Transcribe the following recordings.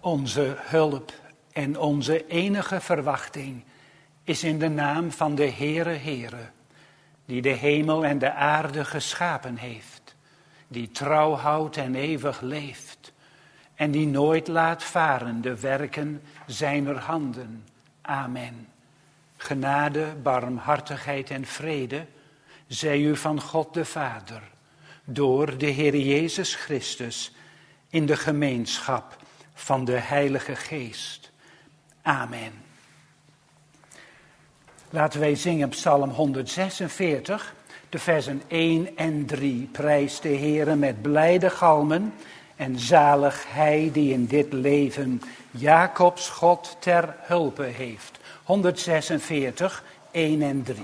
Onze hulp en onze enige verwachting is in de naam van de Heere, die de hemel en de aarde geschapen heeft, die trouw houdt en eeuwig leeft, en die nooit laat varen de werken zijner handen. Amen. Genade, barmhartigheid en vrede zij u van God de Vader, door de Heer Jezus Christus, in de gemeenschap van de Heilige Geest. Amen. Laten wij zingen Psalm 146, de versen 1 en 3. Prijs de Heere met blijde galmen en zalig hij die in dit leven Jacobs God ter hulpe heeft. 146, 1 en 3.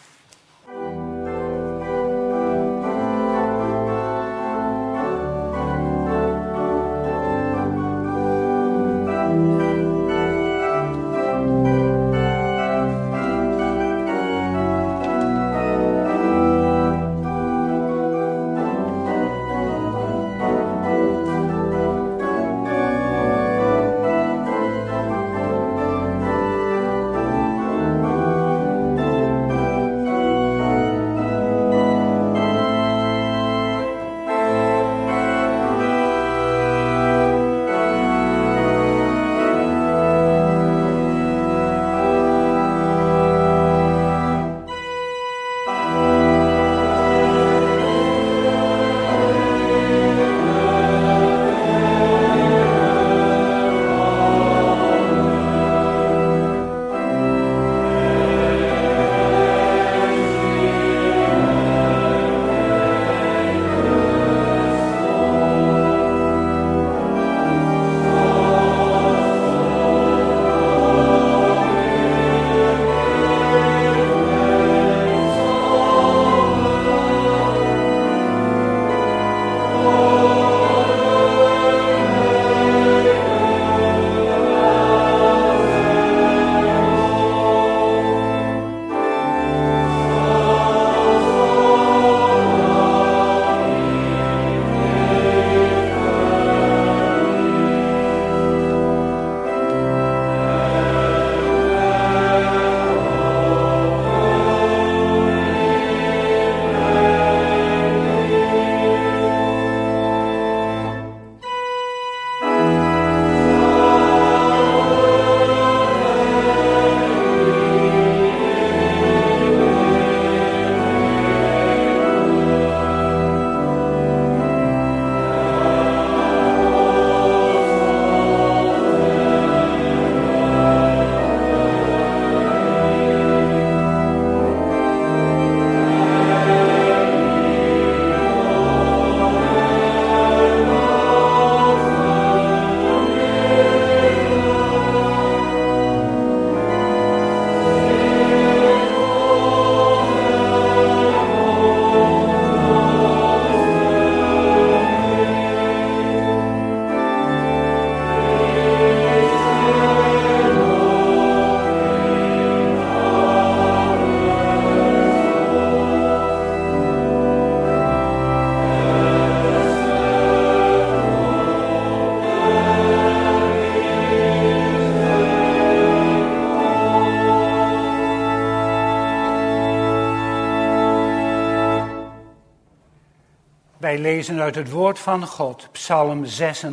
Wij lezen uit het woord van God, Psalm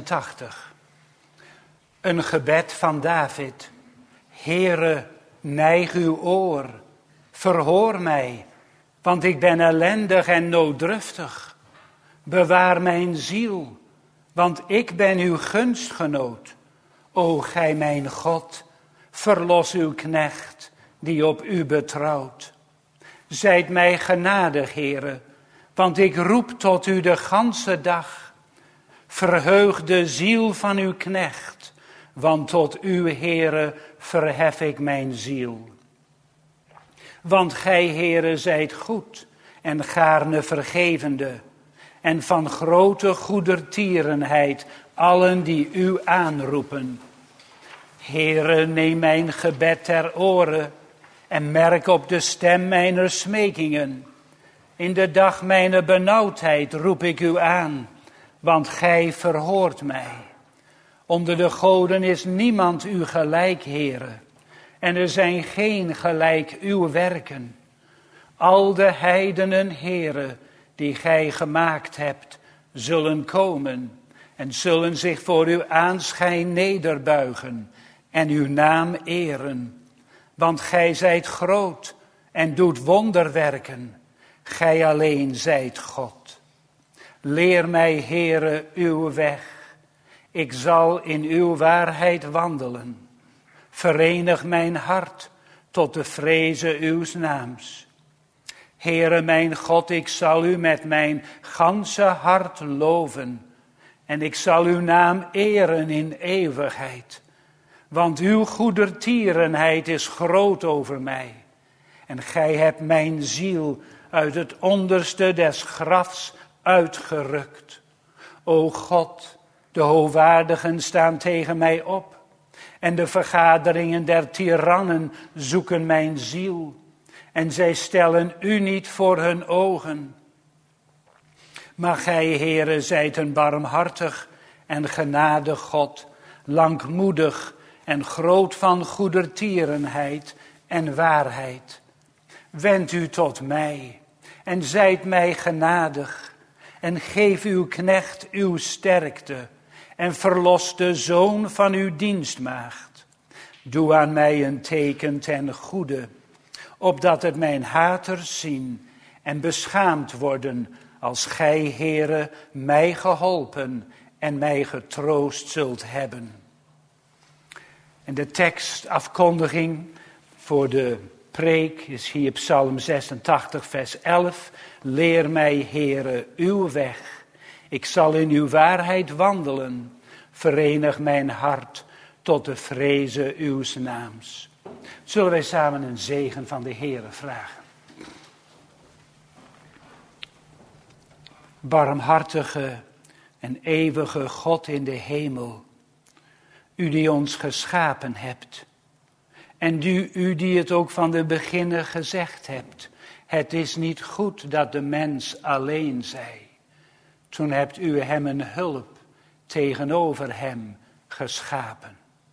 86. Een gebed van David. Heere, neig uw oor, verhoor mij, want ik ben ellendig en nooddruftig. Bewaar mijn ziel, want ik ben uw gunstgenoot. O gij mijn God, verlos uw knecht, die op u betrouwt. Zijt mij genadig, Heere, want ik roep tot u de ganse dag. Verheug de ziel van uw knecht, want tot u, Heere, verhef ik mijn ziel. Want gij, Heere, zijt goed en gaarne vergevende, en van grote goedertierenheid allen die u aanroepen. Heere, neem mijn gebed ter oren en merk op de stem mijner smekingen. In de dag mijner benauwdheid roep ik u aan, want gij verhoort mij. Onder de goden is niemand u gelijk, Heere, en er zijn geen gelijk uw werken. Al de heidenen, Heere, die gij gemaakt hebt, zullen komen en zullen zich voor uw aanschijn nederbuigen en uw naam eren. Want gij zijt groot en doet wonderwerken, gij alleen zijt God. Leer mij, Heere, uw weg. Ik zal in uw waarheid wandelen. Verenig mijn hart tot de vreze uws naams. Heere mijn God, ik zal u met mijn ganse hart loven. En ik zal uw naam eren in eeuwigheid. Want uw goedertierenheid is groot over mij. En gij hebt mijn ziel uit het onderste des grafs uitgerukt. O God, de hoogwaardigen staan tegen mij op. En de vergaderingen der tirannen zoeken mijn ziel. En zij stellen u niet voor hun ogen. Maar gij, Heere, zijt een barmhartig en genadig God, langmoedig en groot van goedertierenheid en waarheid. Wend u tot mij en zijt mij genadig en geef uw knecht uw sterkte en verlos de zoon van uw dienstmaagd. Doe aan mij een teken ten goede, opdat het mijn haters zien en beschaamd worden als gij, Heere, mij geholpen en mij getroost zult hebben. En de tekstafkondiging voor de preek is hier Psalm 86, vers 11. Leer mij, Heere, uw weg. Ik zal in uw waarheid wandelen. Verenig mijn hart tot de vreze uws naams. Zullen wij samen een zegen van de Heere vragen. Barmhartige en eeuwige God in de hemel, u die ons geschapen hebt, en u die het ook van de beginnen gezegd hebt, het is niet goed dat de mens alleen zij. Toen hebt u hem een hulp tegenover hem geschapen.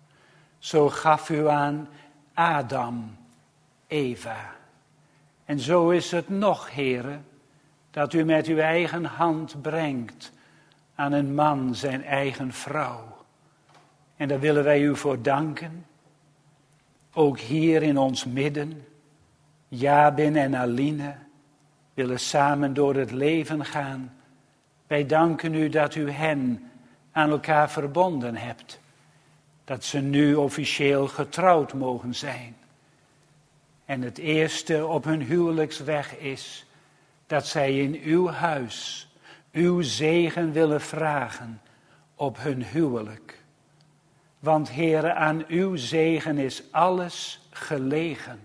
Zo gaf u aan Adam, Eva. En zo is het nog, Heere, dat u met uw eigen hand brengt aan een man zijn eigen vrouw. En daar willen wij u voor danken. Ook hier in ons midden, Jabin en Aline willen samen door het leven gaan. Wij danken u dat u hen aan elkaar verbonden hebt. Dat ze nu officieel getrouwd mogen zijn. En het eerste op hun huwelijksweg is dat zij in uw huis uw zegen willen vragen op hun huwelijk. Want Heere, aan uw zegen is alles gelegen.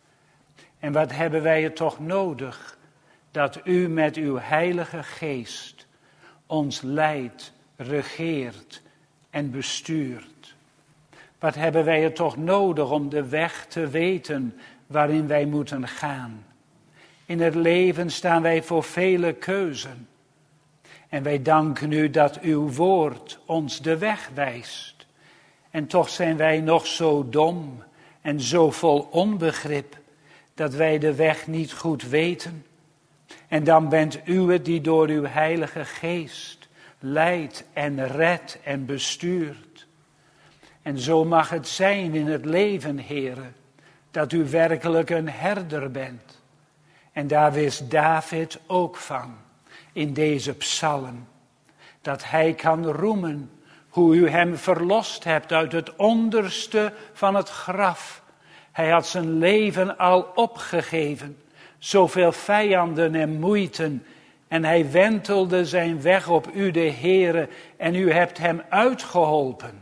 En wat hebben wij het toch nodig dat u met uw heilige geest ons leidt, regeert en bestuurt. Wat hebben wij het toch nodig om de weg te weten waarin wij moeten gaan. In het leven staan wij voor vele keuzen. En wij danken u dat uw woord ons de weg wijst. En toch zijn wij nog zo dom en zo vol onbegrip dat wij de weg niet goed weten. En dan bent u het die door uw heilige geest leidt en redt en bestuurt. En zo mag het zijn in het leven, Heere, dat u werkelijk een herder bent. En daar wist David ook van in deze psalm. Dat hij kan roemen hoe u hem verlost hebt uit het onderste van het graf. Hij had zijn leven al opgegeven. Zoveel vijanden en moeiten. En hij wentelde zijn weg op u, de Heere. En u hebt hem uitgeholpen.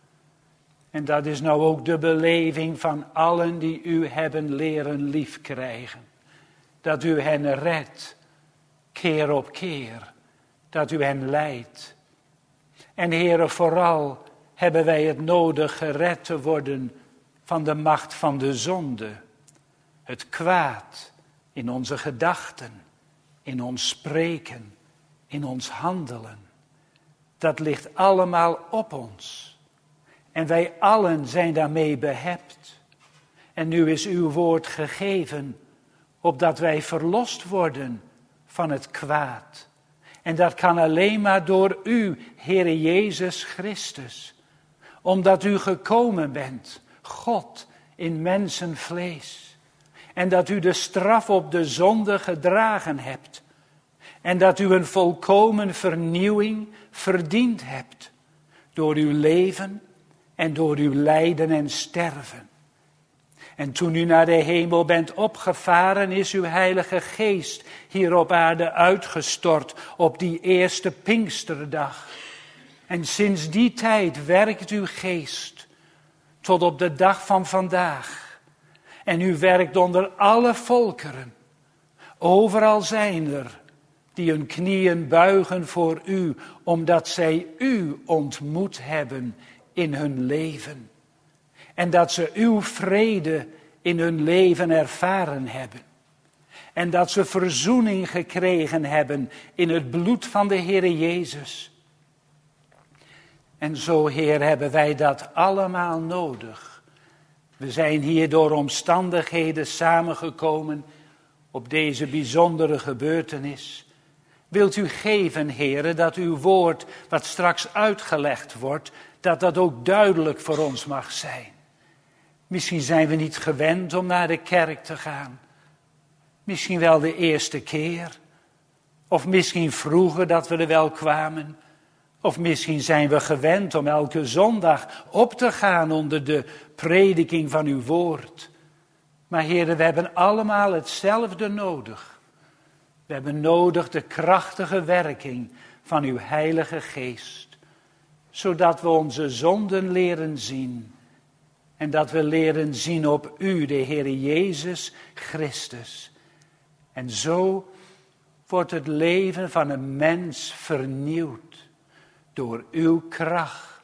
En dat is nou ook de beleving van allen die u hebben leren liefkrijgen. Dat u hen redt, keer op keer. Dat u hen leidt. En Heere, vooral hebben wij het nodig gered te worden van de macht van de zonde. Het kwaad in onze gedachten, in ons spreken, in ons handelen. dat ligt allemaal op ons. En wij allen zijn daarmee behept. En nu is uw woord gegeven, opdat wij verlost worden van het kwaad. En dat kan alleen maar door u, Heere Jezus Christus. Omdat u gekomen bent, God in mensenvlees. En dat u de straf op de zonde gedragen hebt. En dat u een volkomen vernieuwing verdiend hebt. Door uw leven en door uw lijden en sterven. En toen u naar de hemel bent opgevaren, is uw Heilige Geest hier op aarde uitgestort op die eerste Pinksterdag. En sinds die tijd werkt uw Geest tot op de dag van vandaag. En u werkt onder alle volkeren. Overal zijn er die hun knieën buigen voor u, omdat zij u ontmoet hebben in hun leven. En dat ze uw vrede in hun leven ervaren hebben. En dat ze verzoening gekregen hebben in het bloed van de Heere Jezus. En zo, Heer, hebben wij dat allemaal nodig. We zijn hier door omstandigheden samengekomen op deze bijzondere gebeurtenis. Wilt u geven, Heere, dat uw woord, wat straks uitgelegd wordt, dat dat ook duidelijk voor ons mag zijn. Misschien zijn we niet gewend om naar de kerk te gaan. Misschien wel de eerste keer. Of misschien vroeger dat we er wel kwamen. Of misschien zijn we gewend om elke zondag op te gaan onder de prediking van uw woord. Maar Heere, we hebben allemaal hetzelfde nodig. We hebben nodig de krachtige werking van uw Heilige Geest. Zodat we onze zonden leren zien. En dat we leren zien op u, de Heere Jezus Christus. En zo wordt het leven van een mens vernieuwd door uw kracht.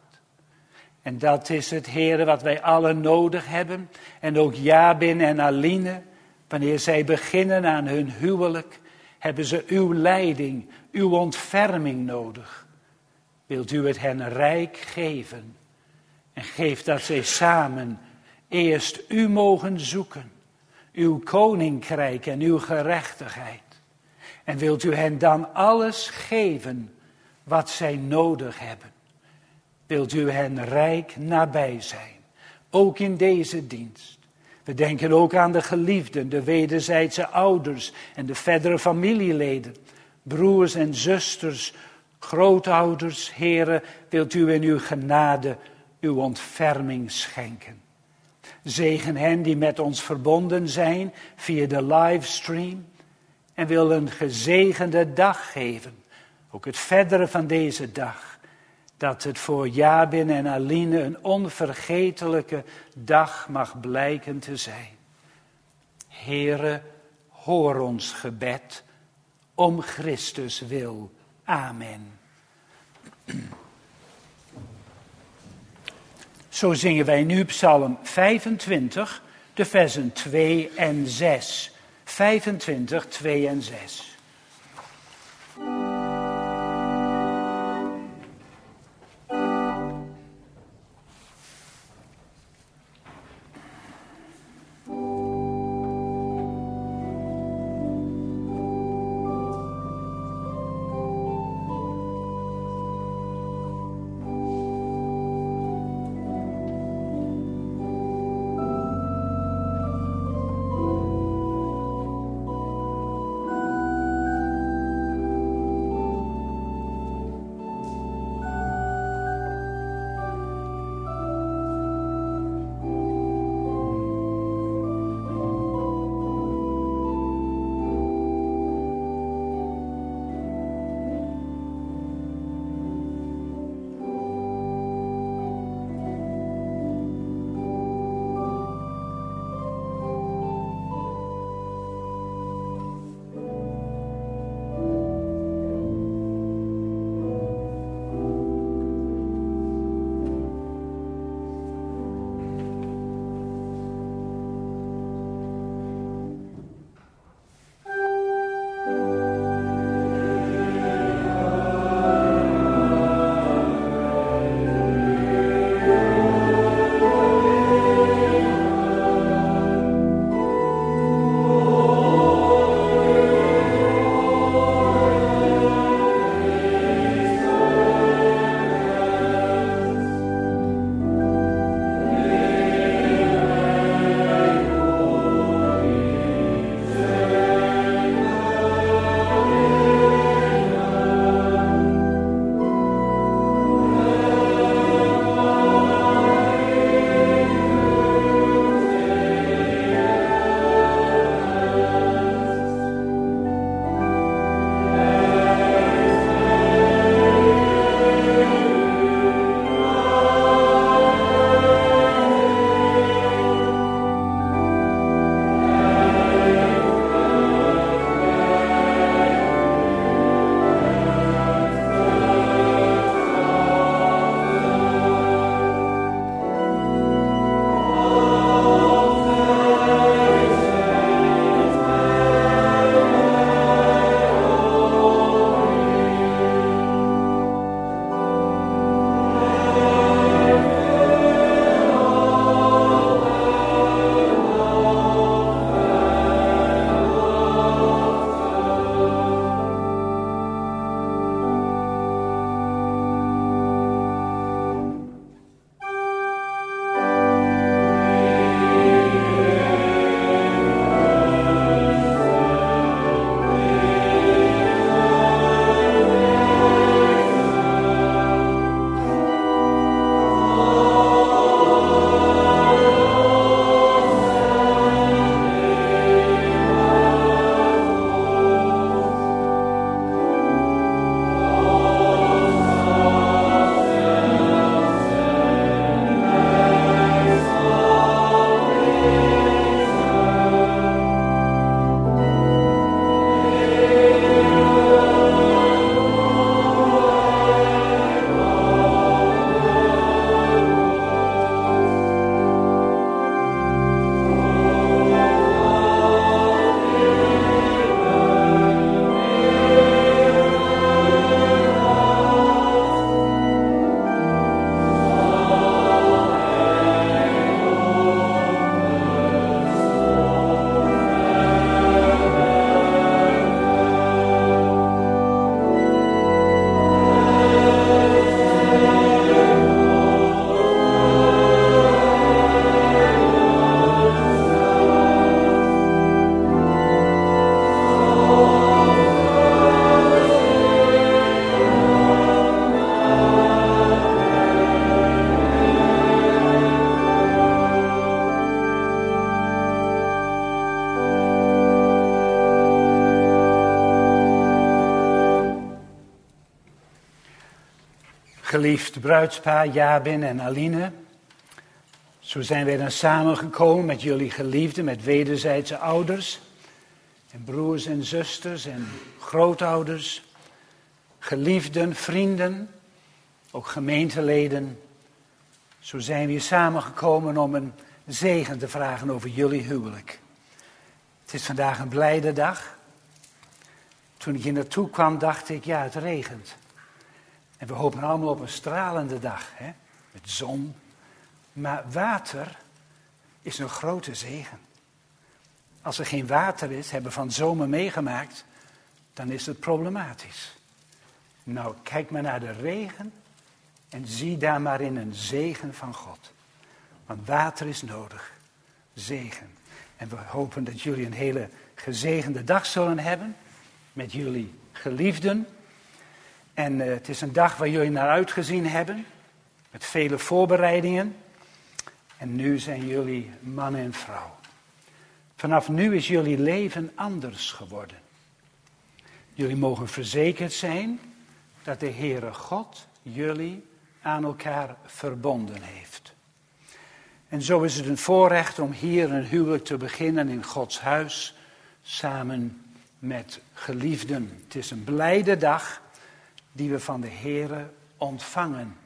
En dat is het, Heere, wat wij allen nodig hebben. En ook Jabin en Aline, wanneer zij beginnen aan hun huwelijk, hebben ze uw leiding, uw ontferming nodig. Wilt u het hen rijk geven? En geef dat zij samen eerst u mogen zoeken, uw koninkrijk en uw gerechtigheid. En wilt u hen dan alles geven wat zij nodig hebben. Wilt u hen rijk nabij zijn, ook in deze dienst. We denken ook aan de geliefden, de wederzijdse ouders en de verdere familieleden, broers en zusters, grootouders. Heere, wilt u in uw genade uw ontferming schenken. Zegen hen die met ons verbonden zijn via de livestream. En wil een gezegende dag geven. Ook het verdere van deze dag. Dat het voor Jabin en Aline een onvergetelijke dag mag blijken te zijn. Heere, hoor ons gebed. Om Christus wil. Amen. Zo zingen wij nu Psalm 25, de versen 2 en 6. 25, 2 en 6. Geliefd bruidspaar Jabin en Aline. Zo zijn wij dan samengekomen met jullie geliefden, met wederzijdse ouders. En broers en zusters en grootouders. Geliefden, vrienden, ook gemeenteleden. Zo zijn we hier samengekomen om een zegen te vragen over jullie huwelijk. Het is vandaag een blijde dag. Toen ik hier naartoe kwam dacht ik, ja, het regent. En we hopen allemaal op een stralende dag, hè? Met zon. Maar water is een grote zegen. Als er geen water is, hebben we van zomer meegemaakt, dan is het problematisch. Nou, kijk maar naar de regen en zie daar maar in een zegen van God. Want water is nodig. Zegen. En we hopen dat jullie een hele gezegende dag zullen hebben met jullie geliefden. En het is een dag waar jullie naar uitgezien hebben, met vele voorbereidingen. En nu zijn jullie man en vrouw. Vanaf nu is jullie leven anders geworden. Jullie mogen verzekerd zijn dat de Heere God jullie aan elkaar verbonden heeft. En zo is het een voorrecht om hier een huwelijk te beginnen in Gods huis, samen met geliefden. Het is een blijde dag die we van de Heere ontvangen.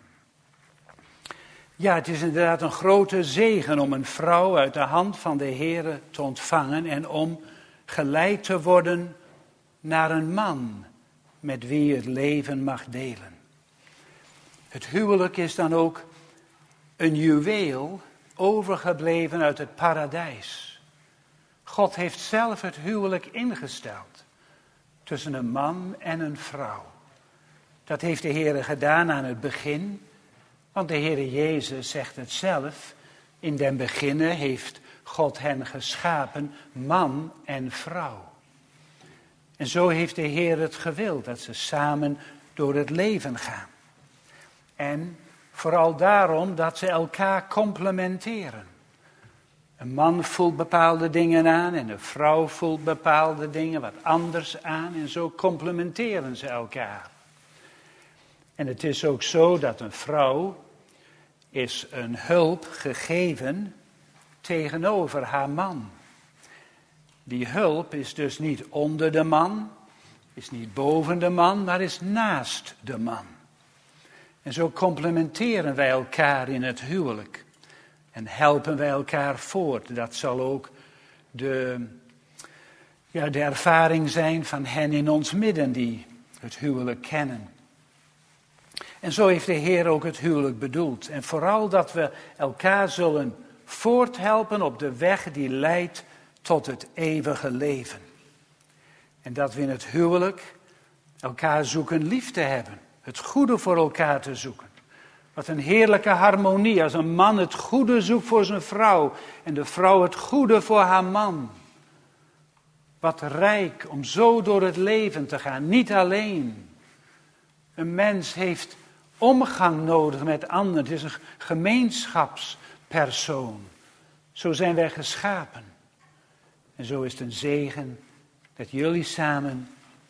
Ja, het is inderdaad een grote zegen om een vrouw uit de hand van de Heere te ontvangen en om geleid te worden naar een man met wie je het leven mag delen. Het huwelijk is dan ook een juweel overgebleven uit het paradijs. God heeft zelf het huwelijk ingesteld tussen een man en een vrouw. Dat heeft de Heere gedaan aan het begin, want de Heere Jezus zegt het zelf. In den beginne heeft God hen geschapen, man en vrouw. En zo heeft de Heer het gewild, dat ze samen door het leven gaan. En vooral daarom dat ze elkaar complementeren. Een man voelt bepaalde dingen aan en een vrouw voelt bepaalde dingen wat anders aan. En zo complementeren ze elkaar. En het is ook zo dat een vrouw is een hulp gegeven tegenover haar man. Die hulp is dus niet onder de man, is niet boven de man, maar is naast de man. En zo complementeren wij elkaar in het huwelijk. En helpen wij elkaar voort. Dat zal ook de ervaring zijn van hen in ons midden die het huwelijk kennen. En zo heeft de Heer ook het huwelijk bedoeld. En vooral dat we elkaar zullen voorthelpen op de weg die leidt tot het eeuwige leven. En dat we in het huwelijk elkaar zoeken lief te hebben. Het goede voor elkaar te zoeken. Wat een heerlijke harmonie als een man het goede zoekt voor zijn vrouw en de vrouw het goede voor haar man. Wat rijk om zo door het leven te gaan, niet alleen. Een mens heeft omgang nodig met anderen, het is een gemeenschapspersoon. Zo zijn wij geschapen. En zo is het een zegen dat jullie samen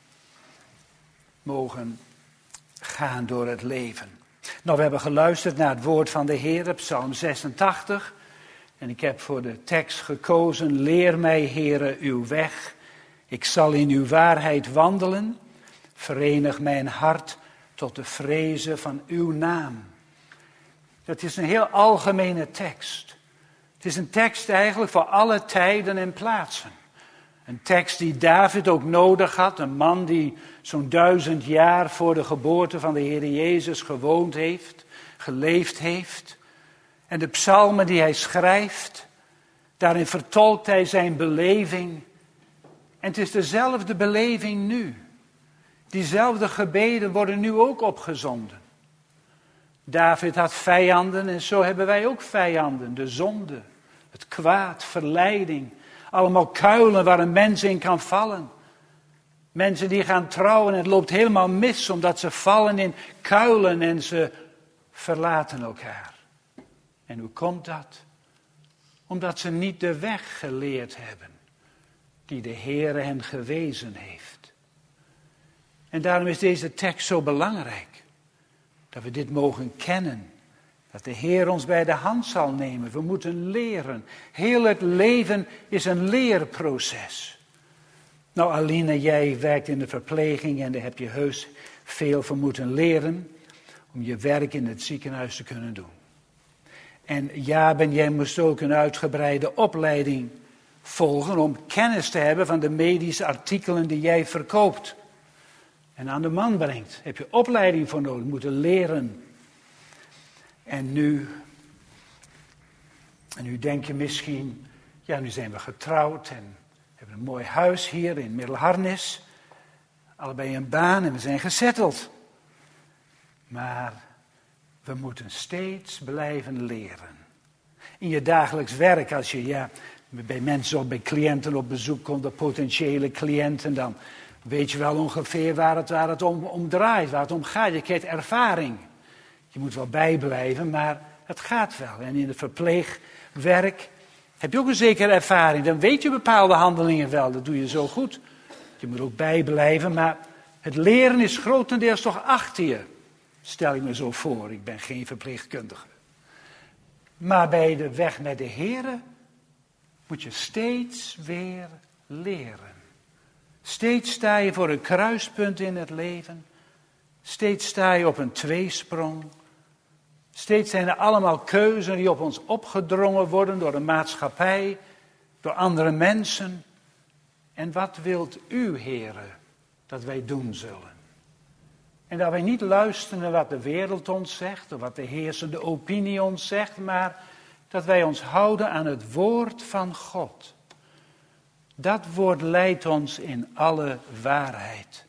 mogen gaan door het leven. Nou, we hebben geluisterd naar het woord van de Heer, Psalm 86. En ik heb voor de tekst gekozen, leer mij, Heere, uw weg. Ik zal in uw waarheid wandelen. Verenig mijn hart tot de vrezen van uw naam. Dat is een heel algemene tekst. Het is een tekst eigenlijk voor alle tijden en plaatsen. Een tekst die David ook nodig had. Een man die zo'n 1000 jaar voor de geboorte van de Heer Jezus gewoond heeft. Geleefd heeft. En de psalmen die hij schrijft. Daarin vertolkt hij zijn beleving. En het is dezelfde beleving nu. Diezelfde gebeden worden nu ook opgezonden. David had vijanden en zo hebben wij ook vijanden. De zonde, het kwaad, verleiding. Allemaal kuilen waar een mens in kan vallen. Mensen die gaan trouwen en het loopt helemaal mis omdat ze vallen in kuilen en ze verlaten elkaar. En hoe komt dat? Omdat ze niet de weg geleerd hebben die de Heere hen gewezen heeft. En daarom is deze tekst zo belangrijk. Dat we dit mogen kennen. Dat de Heer ons bij de hand zal nemen. We moeten leren. Heel het leven is een leerproces. Nou, Aline, jij werkt in de verpleging en daar heb je heus veel voor moeten leren om je werk in het ziekenhuis te kunnen doen. En Jaben, jij moest ook een uitgebreide opleiding volgen om kennis te hebben van de medische artikelen die jij verkoopt en aan de man brengt. Daar heb je opleiding voor nodig, moeten leren. En nu denk je misschien, ja, nu zijn we getrouwd en hebben een mooi huis hier in Middelharnis. Allebei een baan en we zijn gezetteld. Maar we moeten steeds blijven leren. In je dagelijks werk, als je bij mensen of bij cliënten op bezoek komt, de potentiële cliënten, dan weet je wel ongeveer waar het om draait, waar het om gaat. Je krijgt ervaring. Je moet wel bijblijven, maar het gaat wel. En in het verpleegwerk heb je ook een zekere ervaring. Dan weet je bepaalde handelingen wel, dat doe je zo goed. Je moet ook bijblijven, maar het leren is grotendeels toch achter je. Stel ik me zo voor, ik ben geen verpleegkundige. Maar bij de weg met de Here moet je steeds weer leren. Steeds sta je voor een kruispunt in het leven. Steeds sta je op een tweesprong. Steeds zijn er allemaal keuzes die op ons opgedrongen worden door de maatschappij, door andere mensen. En wat wilt u, Heere, dat wij doen zullen? En dat wij niet luisteren naar wat de wereld ons zegt, of wat de heersende opinie ons zegt, maar dat wij ons houden aan het woord van God. Dat woord leidt ons in alle waarheid.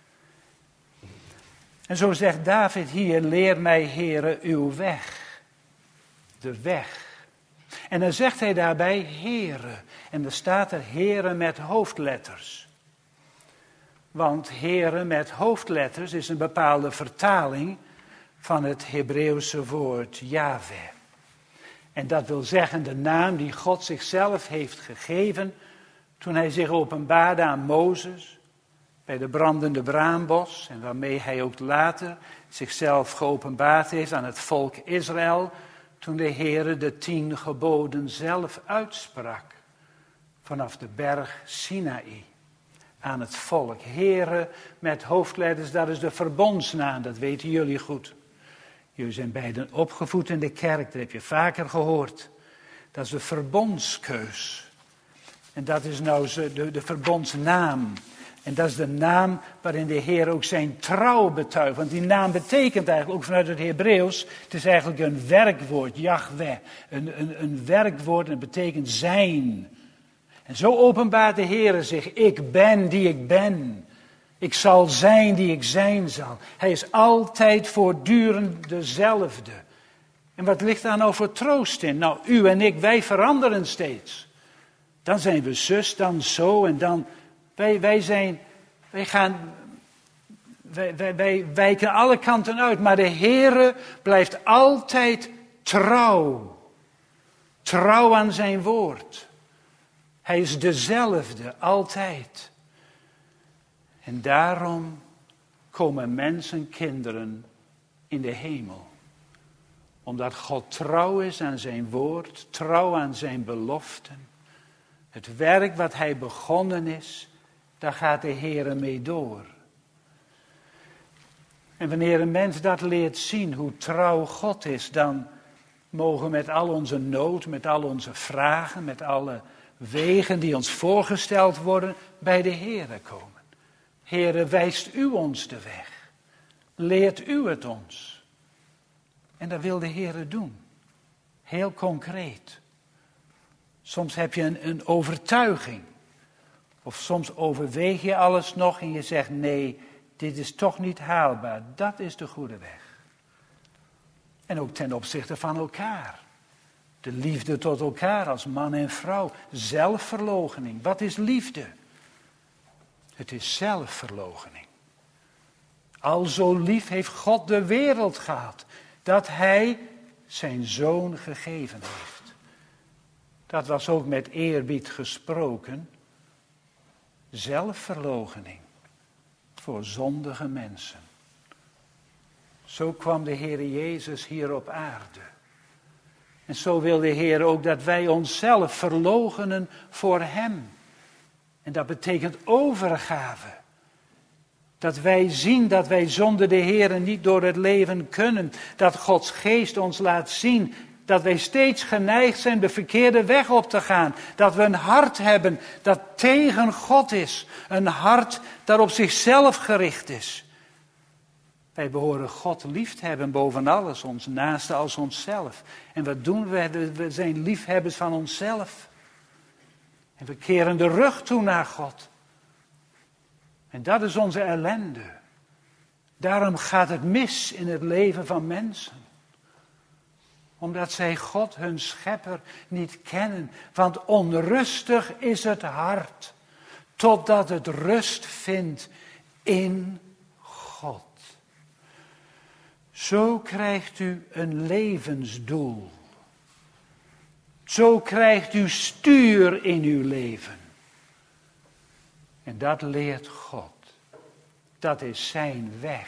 En zo zegt David hier, leer mij, Heere, uw weg. De weg. En dan zegt hij daarbij, Heere. En er staat er Heere met hoofdletters. Want Heere met hoofdletters is een bepaalde vertaling van het Hebreeuwse woord Yahweh. En dat wil zeggen de naam die God zichzelf heeft gegeven toen hij zich openbaarde aan Mozes bij de brandende braambos en waarmee hij ook later zichzelf geopenbaard heeft aan het volk Israël toen de Heere de 10 geboden zelf uitsprak vanaf de berg Sinaï aan het volk. Heere met hoofdletters, dat is de verbondsnaam, dat weten jullie goed. Jullie zijn beiden opgevoed in de kerk, dat heb je vaker gehoord. Dat is de verbondskeus. En dat is nou de verbondsnaam. En dat is de naam waarin de Heer ook zijn trouw betuigt. Want die naam betekent eigenlijk ook vanuit het Hebreeuws, het is eigenlijk een werkwoord, Yahweh. Een werkwoord en het betekent zijn. En zo openbaart de Heer zich, ik ben die ik ben. Ik zal zijn die ik zijn zal. Hij is altijd voortdurend dezelfde. En wat ligt daar nou voor troost in? Nou, u en ik, wij veranderen steeds. Dan zijn we zus, dan zo en dan. Wij wijken alle kanten uit. Maar de Heere blijft altijd trouw. Trouw aan zijn woord. Hij is dezelfde, altijd. En daarom komen mensen, kinderen in de hemel. Omdat God trouw is aan zijn woord, trouw aan zijn beloften. Het werk wat hij begonnen is, daar gaat de Heere mee door. En wanneer een mens dat leert zien, hoe trouw God is, dan mogen we met al onze nood, met al onze vragen, met alle wegen die ons voorgesteld worden, bij de Heere komen. Heere, wijst u ons de weg. Leert u het ons. En dat wil de Heere doen. Heel concreet. Soms heb je een overtuiging. Of soms overweeg je alles nog en je zegt, nee, dit is toch niet haalbaar. Dat is de goede weg. En ook ten opzichte van elkaar. De liefde tot elkaar als man en vrouw. Zelfverloochening. Wat is liefde? Het is zelfverloochening. Al zo lief heeft God de wereld gehad, dat hij zijn zoon gegeven heeft. Dat was ook met eerbied gesproken. Zelfverloochening voor zondige mensen. Zo kwam de Heer Jezus hier op aarde. En zo wil de Heer ook dat wij onszelf verloochenen voor Hem. En dat betekent overgave. Dat wij zien dat wij zonder de Heer niet door het leven kunnen. Dat Gods geest ons laat zien dat wij steeds geneigd zijn de verkeerde weg op te gaan. Dat we een hart hebben dat tegen God is. Een hart dat op zichzelf gericht is. Wij behoren God lief te hebben boven alles, ons naaste als onszelf. En wat doen we? We zijn liefhebbers van onszelf. En we keren de rug toe naar God. En dat is onze ellende. Daarom gaat het mis in het leven van mensen. Omdat zij God, hun schepper, niet kennen. Want onrustig is het hart, totdat het rust vindt in God. Zo krijgt u een levensdoel. Zo krijgt u stuur in uw leven. En dat leert God. Dat is zijn weg.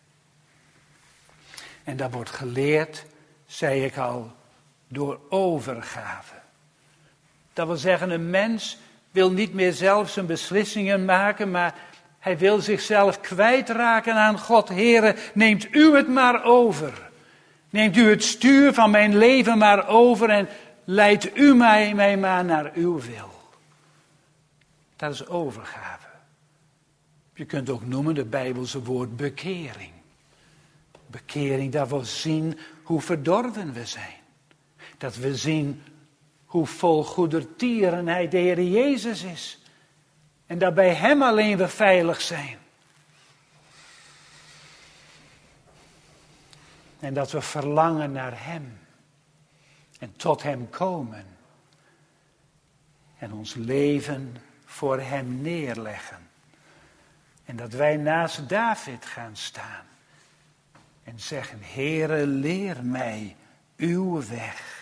En dat wordt geleerd, zei ik al, door overgave. Dat wil zeggen, een mens wil niet meer zelf zijn beslissingen maken, maar hij wil zichzelf kwijtraken aan God. Heere, neemt u het maar over. Neemt u het stuur van mijn leven maar over en leidt u mij maar naar uw wil. Dat is overgave. Je kunt ook noemen het Bijbelse woord bekering. Bekering, dat we zien hoe verdorven we zijn. Dat we zien hoe vol goedertierenheid de Heer Jezus is. En dat bij Hem alleen we veilig zijn. En dat we verlangen naar Hem. En tot Hem komen. En ons leven voor Hem neerleggen. En dat wij naast David gaan staan. En zeggen, Heere, leer mij uw weg.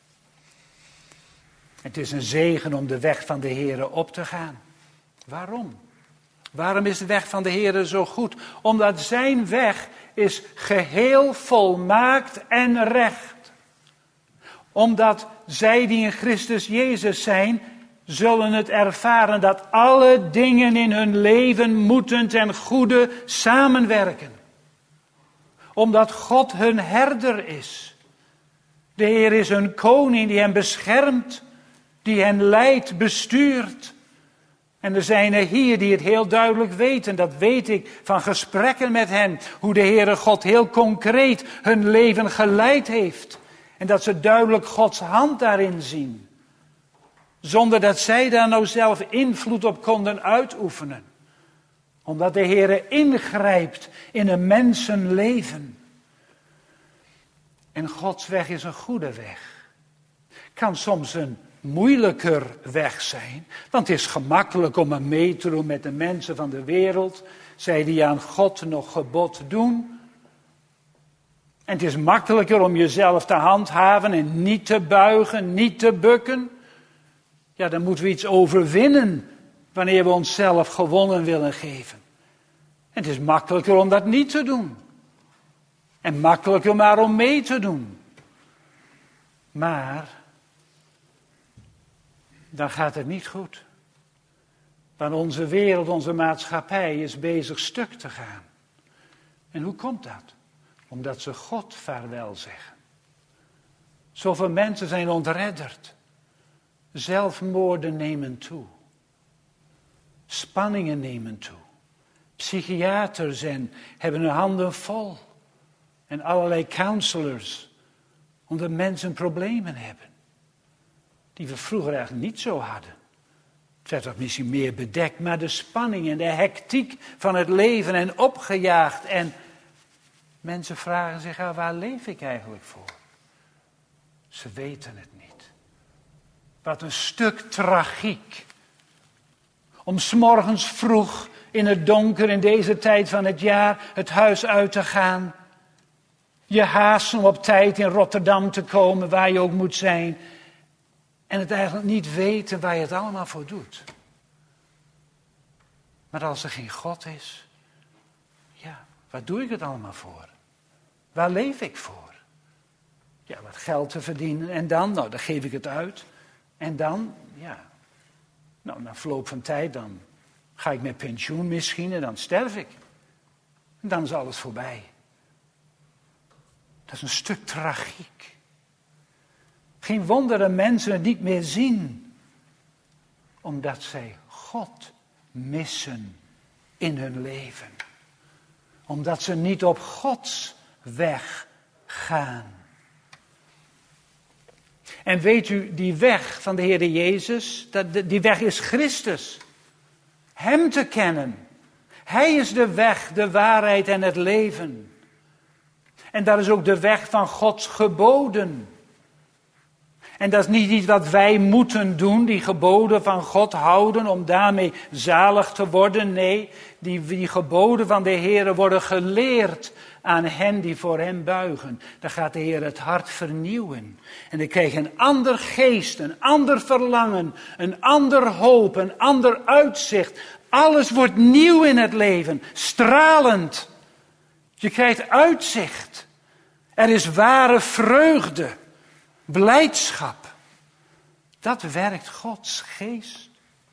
Het is een zegen om de weg van de Heere op te gaan. Waarom? Waarom is de weg van de Heere zo goed? Omdat zijn weg is geheel volmaakt en recht. Omdat zij die in Christus Jezus zijn, zullen het ervaren dat alle dingen in hun leven moeten ten goede samenwerken. Omdat God hun herder is. De Heer is hun koning die hen beschermt, die hen leidt, bestuurt. En er zijn er hier die het heel duidelijk weten, dat weet ik van gesprekken met hen, hoe de Heere God heel concreet hun leven geleid heeft. En dat ze duidelijk Gods hand daarin zien. Zonder dat zij daar nou zelf invloed op konden uitoefenen. Omdat de Heere ingrijpt in een mensenleven. En Gods weg is een goede weg. Kan soms een moeilijker weg zijn. Want het is gemakkelijk om een mee te doen met de mensen van de wereld. Zij die aan God nog gebod doen. En het is makkelijker om jezelf te handhaven en niet te buigen, niet te bukken. Ja, dan moeten we iets overwinnen wanneer we onszelf gewonnen willen geven. En het is makkelijker om dat niet te doen. En makkelijker maar om mee te doen. Maar dan gaat het niet goed. Want onze wereld, onze maatschappij is bezig stuk te gaan. En hoe komt dat? Omdat ze God vaarwel zeggen. Zoveel mensen zijn ontredderd. Zelfmoorden nemen toe. Spanningen nemen toe. Psychiaters hebben hun handen vol. En allerlei counselors. Omdat mensen problemen hebben. Die we vroeger eigenlijk niet zo hadden. Het werd wat misschien meer bedekt. Maar de spanning en de hectiek van het leven en opgejaagd. En mensen vragen zich, waar leef ik eigenlijk voor? Ze weten het niet. Wat een stuk tragiek. Om 's morgens vroeg in het donker in deze tijd van het jaar het huis uit te gaan. Je haasten om op tijd in Rotterdam te komen waar je ook moet zijn. En het eigenlijk niet weten waar je het allemaal voor doet. Maar als er geen God is, ja, waar doe ik het allemaal voor? Waar leef ik voor? Ja, wat geld te verdienen. En dan? Nou, dan geef ik het uit. En dan? Ja. Nou, na verloop van tijd dan ga ik met pensioen misschien en dan sterf ik. En dan is alles voorbij. Dat is een stuk tragiek. Geen wonder dat mensen het niet meer zien. Omdat zij God missen in hun leven. Omdat ze niet op Gods weg gaan. En weet u, die weg van de Heer Jezus, die weg is Christus. Hem te kennen. Hij is de weg, de waarheid en het leven. En dat is ook de weg van Gods geboden. En dat is niet iets wat wij moeten doen, die geboden van God houden om daarmee zalig te worden. Nee, die geboden van de Heer worden geleerd aan hen die voor hem buigen. Dan gaat de Heer het hart vernieuwen. En dan krijg je een ander geest, een ander verlangen, een ander hoop, een ander uitzicht. Alles wordt nieuw in het leven, stralend. Je krijgt uitzicht. Er is ware vreugde, blijdschap. Dat werkt Gods geest.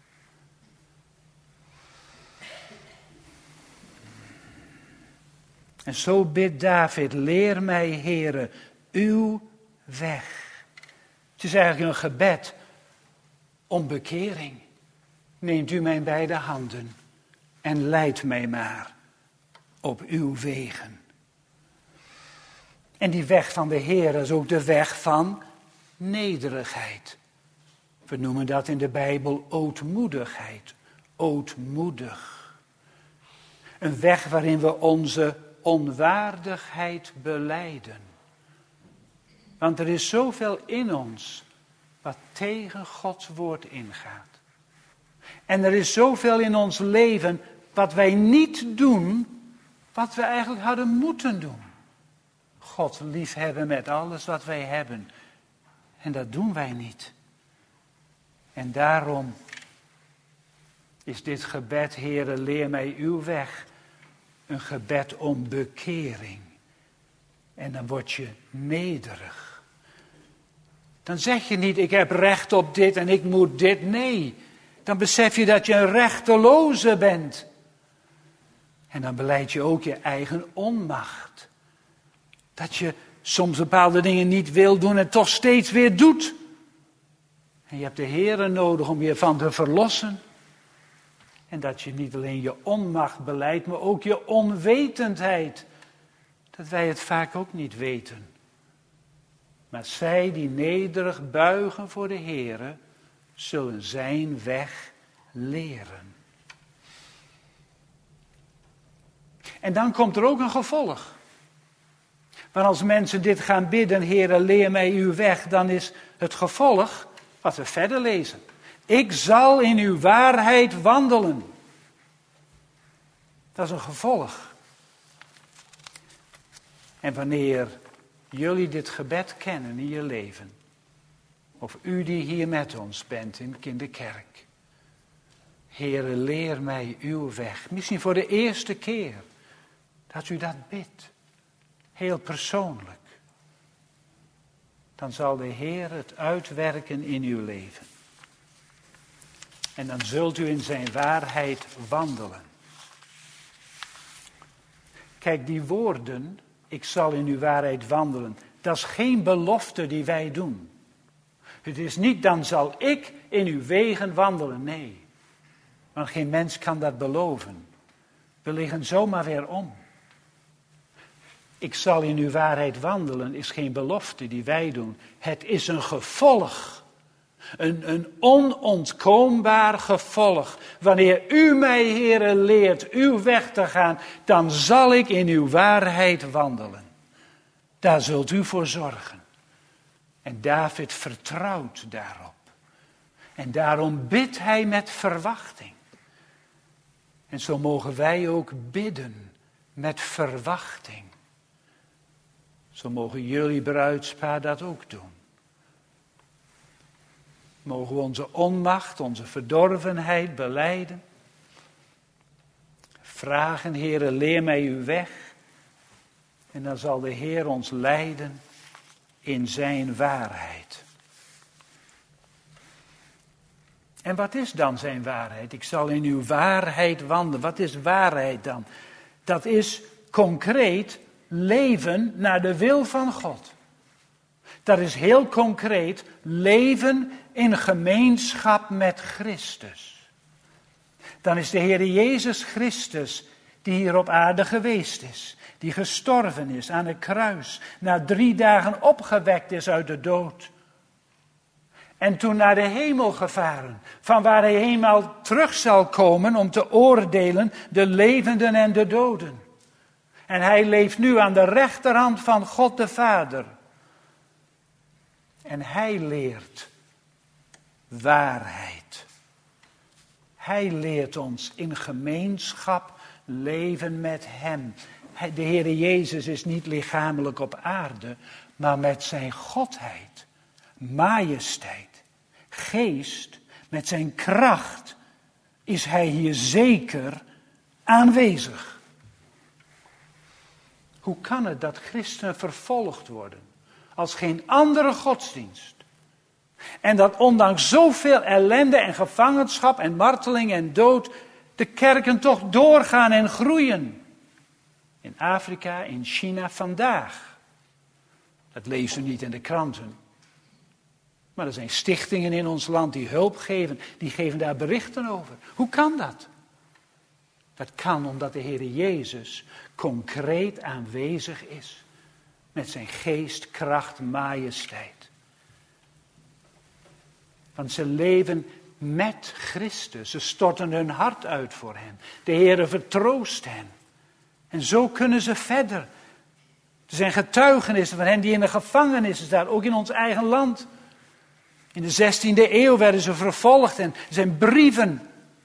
En zo bidt David, leer mij, Heere, uw weg. Het is eigenlijk een gebed om bekering. Neemt u mijn beide handen en leidt mij maar op uw wegen. En die weg van de Heer is ook de weg van nederigheid. We noemen dat in de Bijbel ootmoedigheid. Ootmoedig. Een weg waarin we onze onwaardigheid belijden. Want er is zoveel in ons wat tegen Gods woord ingaat. En er is zoveel in ons leven wat wij niet doen, wat we eigenlijk hadden moeten doen. God liefhebben met alles wat wij hebben. En dat doen wij niet. En daarom is dit gebed, Heere, leer mij uw weg, een gebed om bekering. En dan word je nederig. Dan zeg je niet, ik heb recht op dit en ik moet dit. Nee, dan besef je dat je een rechteloze bent. En dan belijd je ook je eigen onmacht. Dat je soms bepaalde dingen niet wil doen en toch steeds weer doet. En je hebt de Heere nodig om je van te verlossen. En dat je niet alleen je onmacht beleidt, maar ook je onwetendheid. Dat wij het vaak ook niet weten. Maar zij die nederig buigen voor de Heere, zullen zijn weg leren. En dan komt er ook een gevolg. Want als mensen dit gaan bidden, Heere, leer mij uw weg, dan is het gevolg wat we verder lezen. Ik zal in uw waarheid wandelen. Dat is een gevolg. En wanneer jullie dit gebed kennen in je leven, of u die hier met ons bent in de kerk. Heere, leer mij uw weg. Misschien voor de eerste keer dat u dat bidt. Heel persoonlijk. Dan zal de Heer het uitwerken in uw leven. En dan zult u in zijn waarheid wandelen. Kijk, die woorden, ik zal in uw waarheid wandelen, dat is geen belofte die wij doen. Het is niet, dan zal ik in uw wegen wandelen. Nee, want geen mens kan dat beloven. We liggen zomaar weer om. Ik zal in uw waarheid wandelen is geen belofte die wij doen. Het is een gevolg. Een onontkoombaar gevolg. Wanneer u mij, Heere, leert uw weg te gaan, dan zal ik in uw waarheid wandelen. Daar zult u voor zorgen. En David vertrouwt daarop. En daarom bidt hij met verwachting. En zo mogen wij ook bidden met verwachting. Zo mogen jullie bruidspaar dat ook doen. Mogen we onze onmacht, onze verdorvenheid belijden. Vragen, Heere, leer mij uw weg. En dan zal de Heer ons leiden in zijn waarheid. En wat is dan zijn waarheid? Ik zal in uw waarheid wandelen. Wat is waarheid dan? Dat is concreet leven naar de wil van God. Dat is heel concreet leven in gemeenschap met Christus. Dan is de Heer Jezus Christus die hier op aarde geweest is. Die gestorven is aan het kruis. Na 3 dagen opgewekt is uit de dood. En toen naar de hemel gevaren. Van waar hij eenmaal terug zal komen om te oordelen de levenden en de doden. En hij leeft nu aan de rechterhand van God de Vader. En hij leert waarheid. Hij leert ons in gemeenschap leven met hem. De Heere Jezus is niet lichamelijk op aarde, maar met zijn godheid, majesteit, geest, met zijn kracht is hij hier zeker aanwezig. Hoe kan het dat christenen vervolgd worden als geen andere godsdienst? En dat ondanks zoveel ellende en gevangenschap en marteling en dood de kerken toch doorgaan en groeien. In Afrika, in China vandaag. Dat leest u niet in de kranten. Maar er zijn stichtingen in ons land die hulp geven. Die geven daar berichten over. Hoe kan dat? Dat kan omdat de Heer Jezus concreet aanwezig is. Met zijn geest, kracht, majesteit. Want ze leven met Christus. Ze storten hun hart uit voor hem. De Heer vertroost hen. En zo kunnen ze verder. Er zijn getuigenissen van hen die in de gevangenis staan, ook in ons eigen land. In de 16e eeuw werden ze vervolgd en er zijn brieven.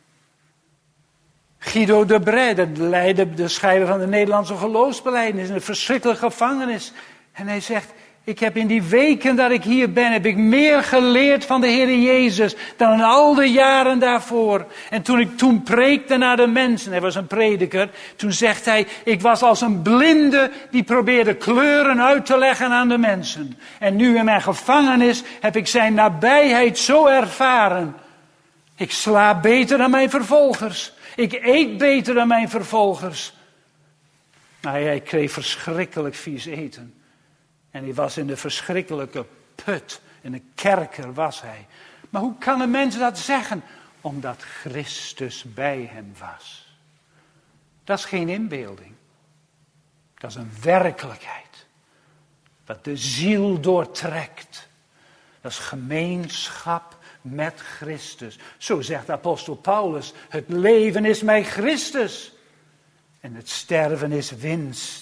Guido de Brij, de schrijver van de Nederlandse geloofsbelijdenis, in een verschrikkelijke gevangenis. En hij zegt, ik heb in die weken dat ik hier ben, heb ik meer geleerd van de Heer Jezus dan in al de jaren daarvoor. En toen ik preekte naar de mensen, hij was een prediker, toen zegt hij, ik was als een blinde die probeerde kleuren uit te leggen aan de mensen. En nu in mijn gevangenis heb ik zijn nabijheid zo ervaren. Ik slaap beter dan mijn vervolgers. Ik eet beter dan mijn vervolgers. Maar hij kreeg verschrikkelijk vies eten. En hij was in de verschrikkelijke put. In de kerker was hij. Maar hoe kan een mens dat zeggen? Omdat Christus bij hem was. Dat is geen inbeelding. Dat is een werkelijkheid. Wat de ziel doortrekt. Dat is gemeenschap met Christus. Zo zegt apostel Paulus. Het leven is mij Christus. En het sterven is winst.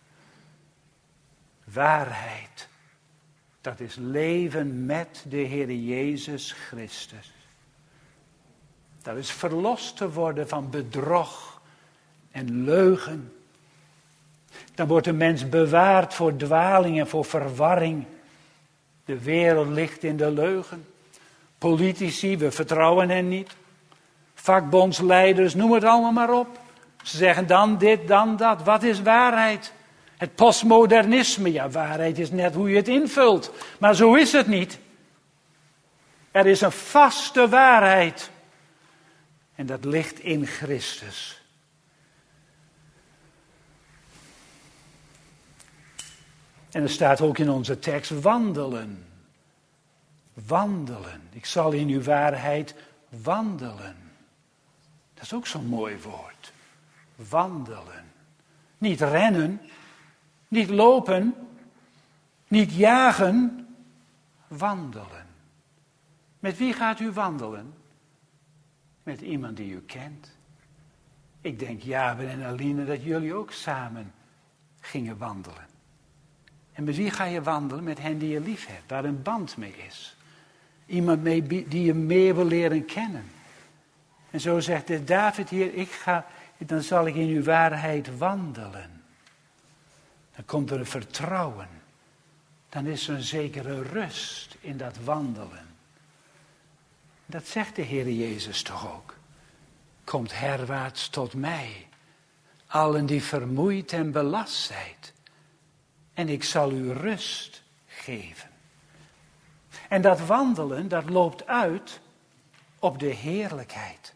Waarheid, dat is leven met de Heer Jezus Christus. Dat is verlost te worden van bedrog en leugen. Dan wordt de mens bewaard voor dwaling en voor verwarring. De wereld ligt in de leugen. Politici, we vertrouwen hen niet. Vakbondsleiders, noem het allemaal maar op. Ze zeggen dan dit, dan dat. Wat is waarheid? Het postmodernisme, ja, waarheid is net hoe je het invult. Maar zo is het niet. Er is een vaste waarheid. En dat ligt in Christus. En er staat ook in onze tekst wandelen. Wandelen. Ik zal in uw waarheid wandelen. Dat is ook zo'n mooi woord. Wandelen. Niet rennen. Niet lopen, niet jagen, wandelen. Met wie gaat u wandelen? Met iemand die u kent. Ik denk Jaben en Aline dat jullie ook samen gingen wandelen. En met wie ga je wandelen? Met hen die je lief hebt, waar een band mee is. Iemand mee die je meer wil leren kennen. En zo zegt David hier, dan zal ik in uw waarheid wandelen. Dan komt er een vertrouwen. Dan is er een zekere rust in dat wandelen. Dat zegt de Heer Jezus toch ook. Komt herwaarts tot mij. Allen die vermoeid en belast zijt. en ik zal u rust geven. En dat wandelen, dat loopt uit op de heerlijkheid.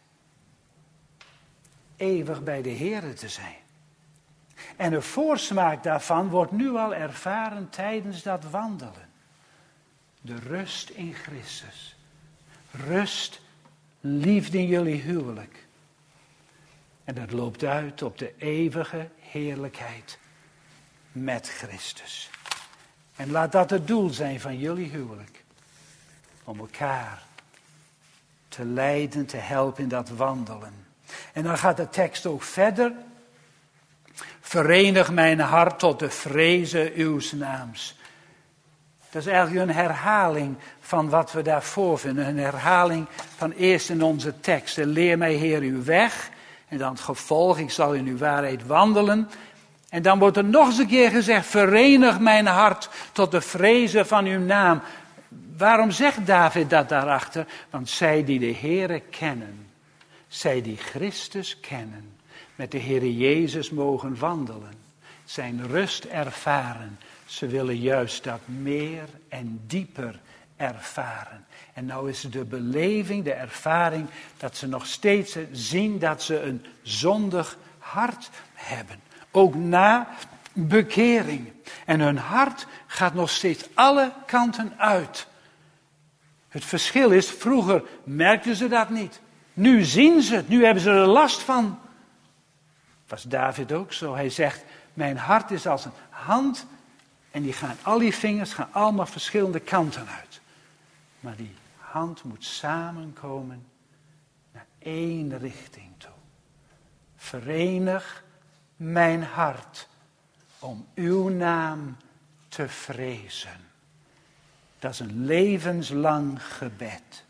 Eeuwig bij de Heere te zijn. En de voorsmaak daarvan wordt nu al ervaren tijdens dat wandelen. De rust in Christus. Rust, liefde in jullie huwelijk. En dat loopt uit op de eeuwige heerlijkheid met Christus. En laat dat het doel zijn van jullie huwelijk. Om elkaar te leiden, te helpen in dat wandelen. En dan gaat de tekst ook verder. Verenig mijn hart tot de vrezen uws naams. Dat is eigenlijk een herhaling van wat we daarvoor vinden. Een herhaling van eerst in onze tekst. Leer mij, Heer, uw weg. En dan het gevolg, ik zal in uw waarheid wandelen. En dan wordt er nog eens een keer gezegd, verenig mijn hart tot de vrezen van uw naam. Waarom zegt David dat daarachter? Want zij die de Heere kennen, zij die Christus kennen, met de Heere Jezus mogen wandelen, zijn rust ervaren. Ze willen juist dat meer en dieper ervaren. En nou is de beleving, de ervaring, dat ze nog steeds zien dat ze een zondig hart hebben. Ook na bekering. En hun hart gaat nog steeds alle kanten uit. Het verschil is, vroeger merkten ze dat niet. Nu zien ze het, nu hebben ze er last van. Was David ook zo. Hij zegt, mijn hart is als een hand en al die vingers gaan allemaal verschillende kanten uit. Maar die hand moet samenkomen naar één richting toe. Verenig mijn hart om uw naam te vrezen. Dat is een levenslang gebed.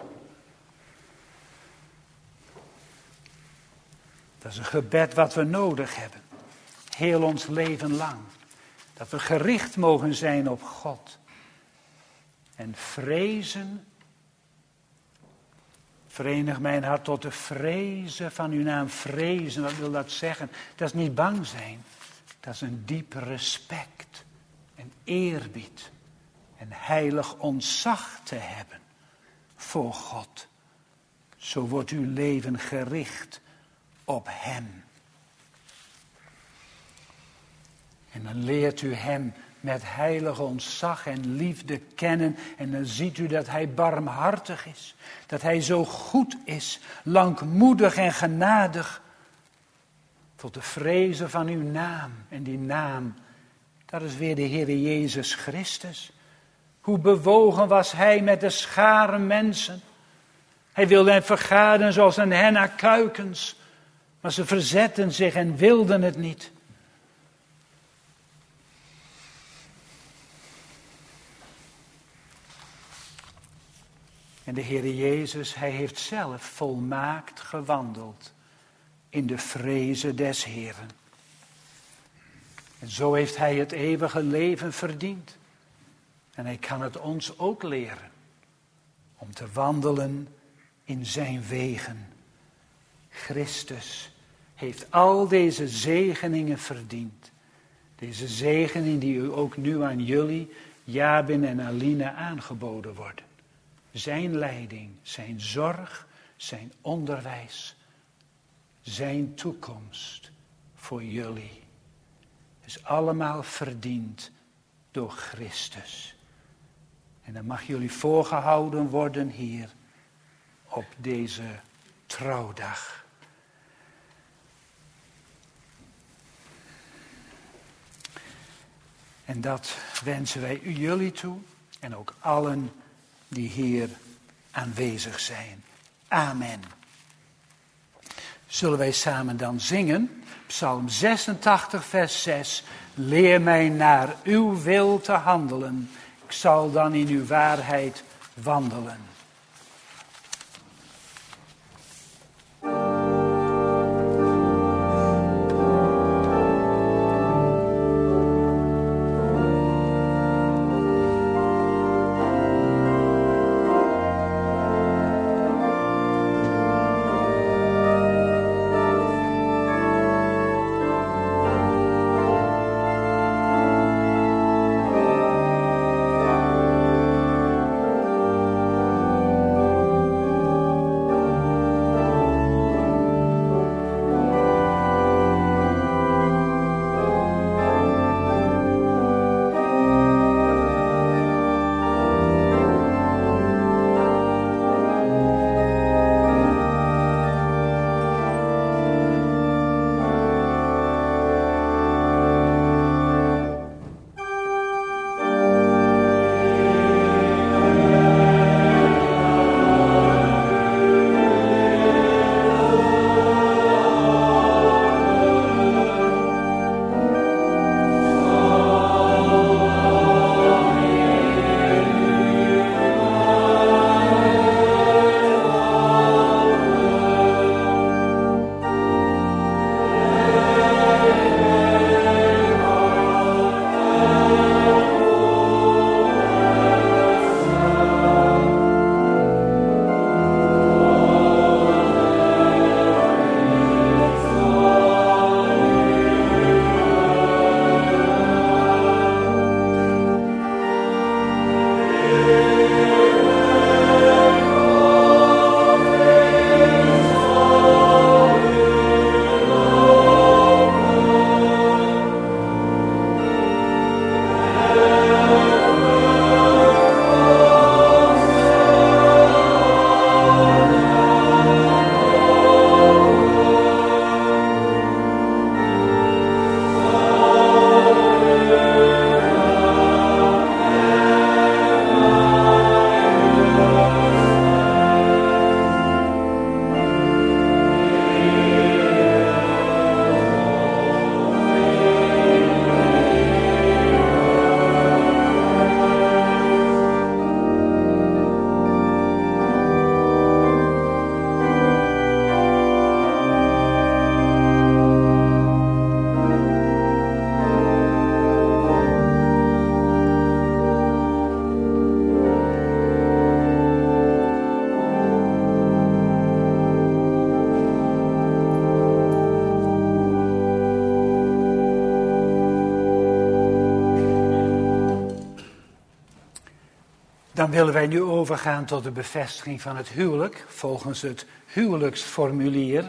Dat is een gebed wat we nodig hebben. Heel ons leven lang. Dat we gericht mogen zijn op God. En vrezen. Verenig mijn hart tot de vrezen van uw naam. Vrezen, wat wil dat zeggen? Dat is niet bang zijn. Dat is een diep respect en eerbied. En heilig ontzag te hebben voor God. Zo wordt uw leven gericht op hem. En dan leert u hem met heilig ontzag en liefde kennen. En dan ziet u dat hij barmhartig is. Dat hij zo goed is, langmoedig en genadig. Tot de vrezen van uw naam. En die naam, dat is weer de Heere Jezus Christus. Hoe bewogen was hij met de scharen mensen. Hij wilde hen vergaderen zoals een hen haar kuikens. Maar ze verzetten zich en wilden het niet. En de Heere Jezus, hij heeft zelf volmaakt gewandeld in de vrezen des Heeren. En zo heeft hij het eeuwige leven verdiend. En hij kan het ons ook leren om te wandelen in zijn wegen. Christus heeft al deze zegeningen verdiend. Deze zegeningen die u ook nu aan jullie, Jabin en Aline, aangeboden worden. Zijn leiding, zijn zorg, zijn onderwijs, zijn toekomst voor jullie. Is allemaal verdiend door Christus. En dan mag jullie voorgehouden worden hier op deze trouwdag. En dat wensen wij jullie toe en ook allen die hier aanwezig zijn. Amen. Zullen wij samen dan zingen? Psalm 86, vers 6. Leer mij naar uw wil te handelen. Ik zal dan in uw waarheid wandelen. Dan willen wij nu overgaan tot de bevestiging van het huwelijk, volgens het huwelijksformulier.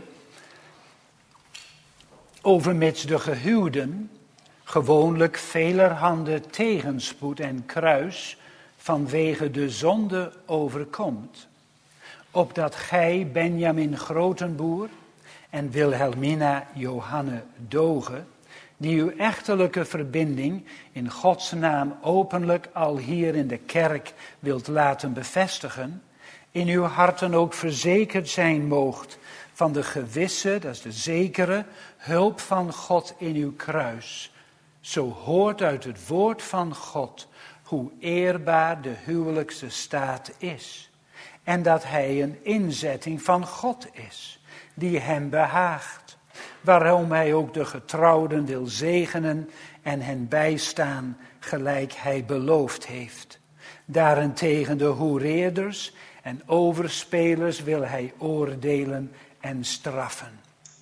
Overmits de gehuwden gewoonlijk velerhande tegenspoed en kruis vanwege de zonde overkomt, opdat gij, Benjamin Grotenboer en Wilhelmina Johanne Doge, die uw echtelijke verbinding in Gods naam openlijk al hier in de kerk wilt laten bevestigen, in uw harten ook verzekerd zijn moogt van de gewisse, dat is de zekere, hulp van God in uw kruis. Zo hoort uit het woord van God hoe eerbaar de huwelijkse staat is. En dat hij een inzetting van God is, die hem behaagt. Waarom hij ook de getrouwden wil zegenen en hen bijstaan, gelijk hij beloofd heeft. Daarentegen de hoereerders en overspelers wil hij oordelen en straffen.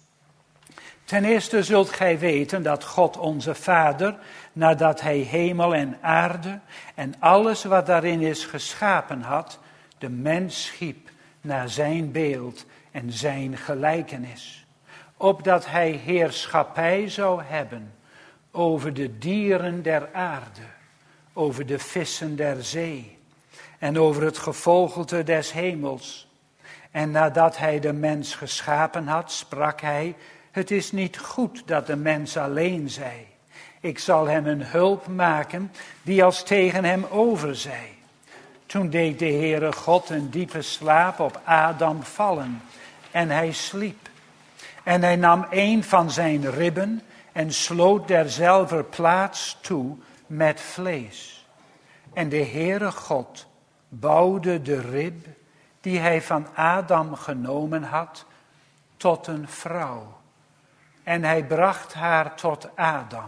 Ten eerste zult gij weten dat God onze Vader, nadat hij hemel en aarde en alles wat daarin is geschapen had, de mens schiep naar zijn beeld en zijn gelijkenis. Opdat hij heerschappij zou hebben over de dieren der aarde, over de vissen der zee en over het gevogelte des hemels. En nadat hij de mens geschapen had, sprak hij: het is niet goed dat de mens alleen zij. Ik zal hem een hulp maken die als tegen hem overzij. Toen deed de Heere God een diepe slaap op Adam vallen en hij sliep. En hij nam een van zijn ribben en sloot derzelver plaats toe met vlees. En de Heere God bouwde de rib die hij van Adam genomen had tot een vrouw. En hij bracht haar tot Adam.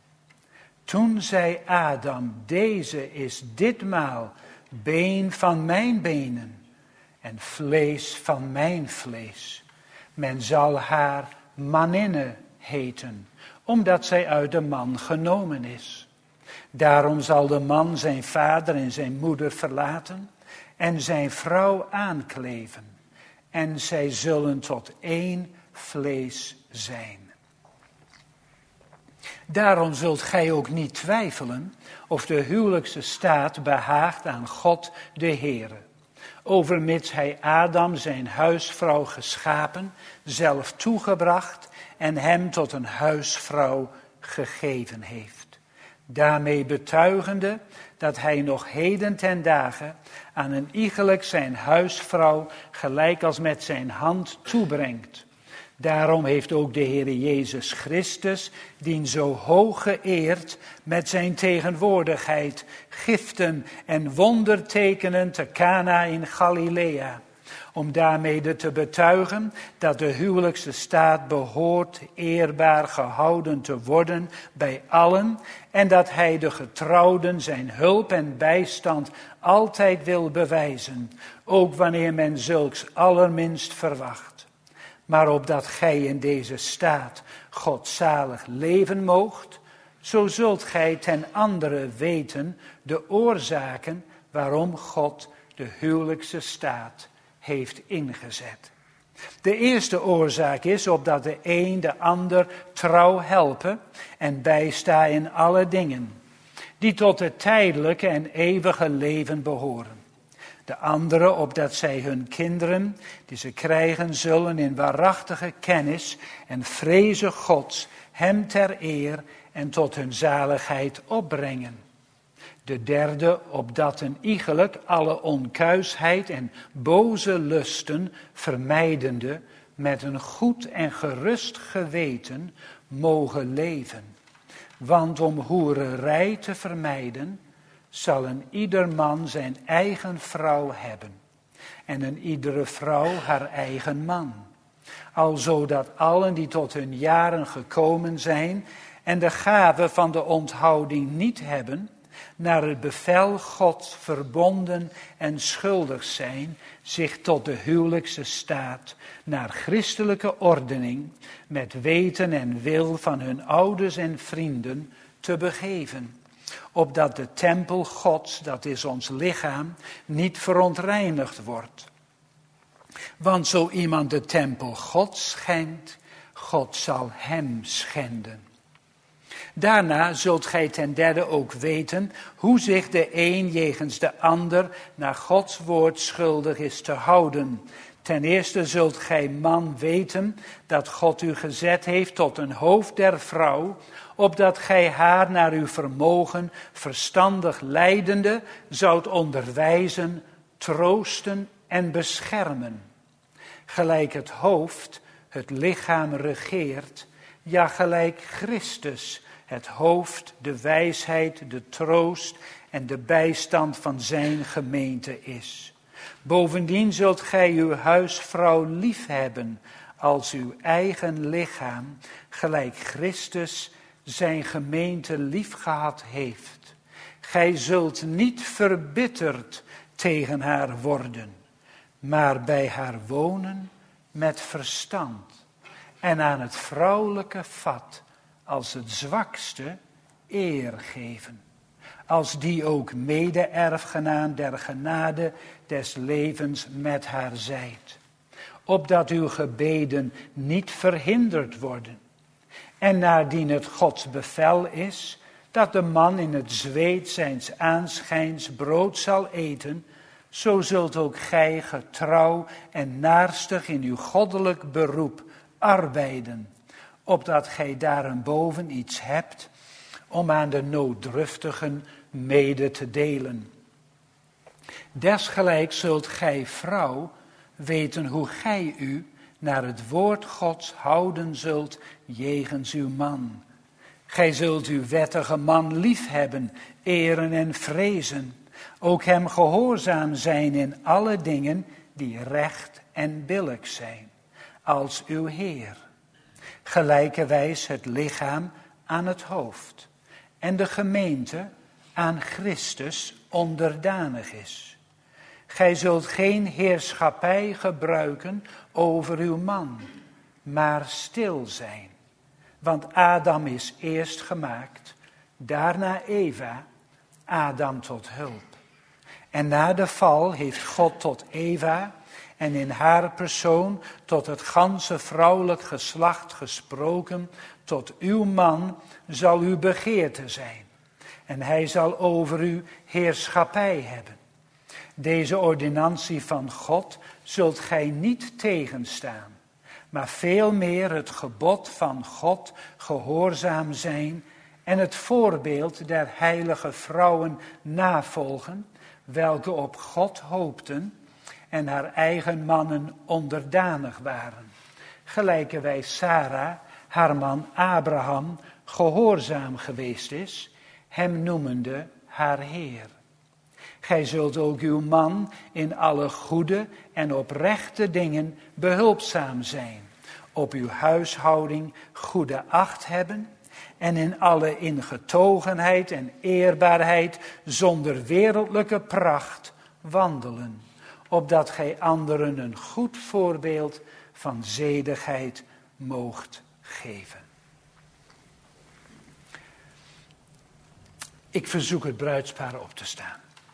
Toen zei Adam: deze is ditmaal been van mijn benen en vlees van mijn vlees. Men zal haar manninne heten, omdat zij uit de man genomen is. Daarom zal de man zijn vader en zijn moeder verlaten en zijn vrouw aankleven. En zij zullen tot één vlees zijn. Daarom zult gij ook niet twijfelen of de huwelijkse staat behaagt aan God de Heere. Overmits hij Adam zijn huisvrouw geschapen, zelf toegebracht en hem tot een huisvrouw gegeven heeft. Daarmee betuigende dat hij nog heden ten dagen aan een iegelijk zijn huisvrouw gelijk als met zijn hand toebrengt. Daarom heeft ook de Heere Jezus Christus, dien zo hoog geëerd met zijn tegenwoordigheid, giften en wondertekenen te Cana in Galilea, om daarmee te betuigen dat de huwelijkse staat behoort eerbaar gehouden te worden bij allen en dat hij de getrouwden zijn hulp en bijstand altijd wil bewijzen, ook wanneer men zulks allerminst verwacht. Maar opdat gij in deze staat godzalig leven moogt, zo zult gij ten andere weten de oorzaken waarom God de huwelijkse staat heeft ingezet. De eerste oorzaak is opdat de een de ander trouw helpen en bijsta in alle dingen, die tot het tijdelijke en eeuwige leven behoren. De andere opdat zij hun kinderen, die ze krijgen zullen in waarachtige kennis en vrezen Gods, hem ter eer en tot hun zaligheid opbrengen. De derde opdat een iegelijk alle onkuisheid en boze lusten vermijdende met een goed en gerust geweten mogen leven. Want om hoererij te vermijden zal een ieder man zijn eigen vrouw hebben en een iedere vrouw haar eigen man. Alzo dat allen die tot hun jaren gekomen zijn en de gave van de onthouding niet hebben, naar het bevel Gods verbonden en schuldig zijn, zich tot de huwelijkse staat, naar christelijke ordening, met weten en wil van hun ouders en vrienden te begeven. opdat de tempel Gods, dat is ons lichaam, niet verontreinigd wordt. Want zo iemand de tempel Gods schendt, God zal hem schenden. Daarna zult gij ten derde ook weten hoe zich de een jegens de ander naar Gods woord schuldig is te houden. Ten eerste zult gij, man, weten dat God u gezet heeft tot een hoofd der vrouw, opdat gij haar naar uw vermogen verstandig leidende zoudt onderwijzen, troosten en beschermen. Gelijk het hoofd het lichaam regeert, ja gelijk Christus het hoofd, de wijsheid, de troost en de bijstand van zijn gemeente is. Bovendien zult gij uw huisvrouw liefhebben als uw eigen lichaam, gelijk Christus zijn gemeente liefgehad heeft. Gij zult niet verbitterd tegen haar worden, maar bij haar wonen met verstand en aan het vrouwelijke vat als het zwakste eer geven, als die ook mede-erfgenaam der genade des levens met haar zijt, opdat uw gebeden niet verhinderd worden. En naardien het Gods bevel is, dat de man in het zweet zijns aanschijns brood zal eten, zo zult ook gij getrouw en naarstig in uw goddelijk beroep arbeiden, opdat gij daarenboven iets hebt om aan de nooddruftigen mede te delen. Desgelijks zult gij, vrouw, weten hoe gij u naar het woord Gods houden zult jegens uw man. Gij zult uw wettige man liefhebben, eren en vrezen, ook hem gehoorzaam zijn in alle dingen die recht en billijk zijn, als uw Heer. Gelijkerwijs het lichaam aan het hoofd en de gemeente aan Christus onderdanig is. Gij zult geen heerschappij gebruiken over uw man, maar stil zijn. Want Adam is eerst gemaakt, daarna Eva, Adam tot hulp. En na de val heeft God tot Eva en in haar persoon tot het ganse vrouwelijk geslacht gesproken, tot uw man zal uw begeerte zijn. En hij zal over u heerschappij hebben. Deze ordonnantie van God zult gij niet tegenstaan, maar veel meer het gebod van God gehoorzaam zijn en het voorbeeld der heilige vrouwen navolgen, welke op God hoopten en haar eigen mannen onderdanig waren. Gelijkerwijs Sarah, haar man Abraham, gehoorzaam geweest is, hem noemende haar Heer. Gij zult ook uw man in alle goede en oprechte dingen behulpzaam zijn, op uw huishouding goede acht hebben en in alle ingetogenheid en eerbaarheid zonder wereldlijke pracht wandelen, opdat gij anderen een goed voorbeeld van zedigheid moogt geven. Ik verzoek het bruidspaar op te staan.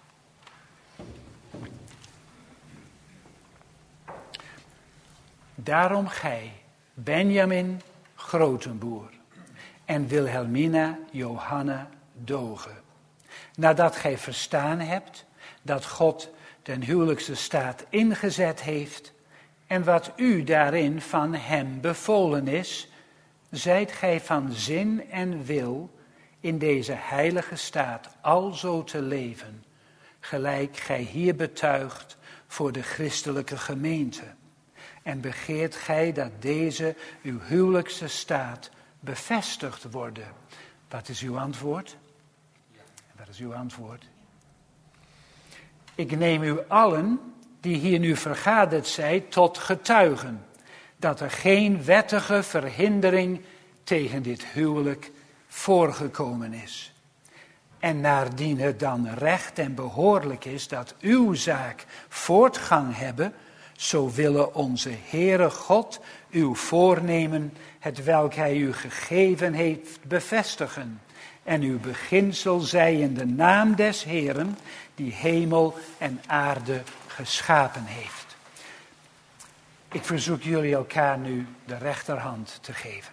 Daarom gij, Benjamin Grotenboer en Wilhelmina Johanna Doge, nadat gij verstaan hebt dat God den huwelijkse staat ingezet heeft en wat u daarin van hem bevolen is, zijt gij van zin en wil in deze heilige staat alzo te leven, gelijk gij hier betuigt voor de christelijke gemeente. En begeert gij dat deze uw huwelijkse staat bevestigd worden. Wat is uw antwoord? Wat is uw antwoord? Ik neem u allen die hier nu vergaderd zijn tot getuigen dat er geen wettige verhindering tegen dit huwelijk voorgekomen is. En naardien het dan recht en behoorlijk is dat uw zaak voortgang hebben, zo willen onze Heere God uw voornemen, hetwelk hij u gegeven heeft, bevestigen. en uw beginsel zij in de naam des Heeren, die hemel en aarde geschapen heeft. Ik verzoek jullie elkaar nu de rechterhand te geven.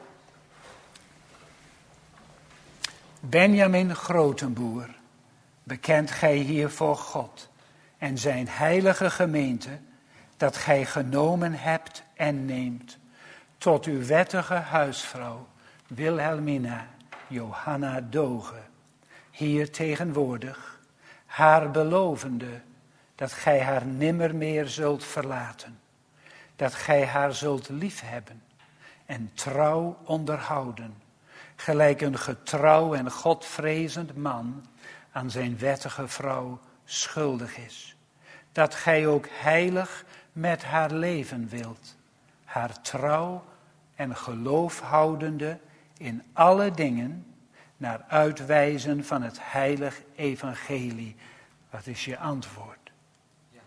Benjamin Grotenboer, bekent gij hier voor God en zijn heilige gemeente, dat gij genomen hebt en neemt tot uw wettige huisvrouw Wilhelmina Johanna Doge, hier tegenwoordig, haar belovende dat gij haar nimmer meer zult verlaten, dat gij haar zult liefhebben en trouw onderhouden, gelijk een getrouw en godvrezend man aan zijn wettige vrouw schuldig is, dat gij ook heilig met haar leven wilt, haar trouw en geloof houdende in alle dingen, naar uitwijzen van het heilig evangelie. Wat is je antwoord? Ja.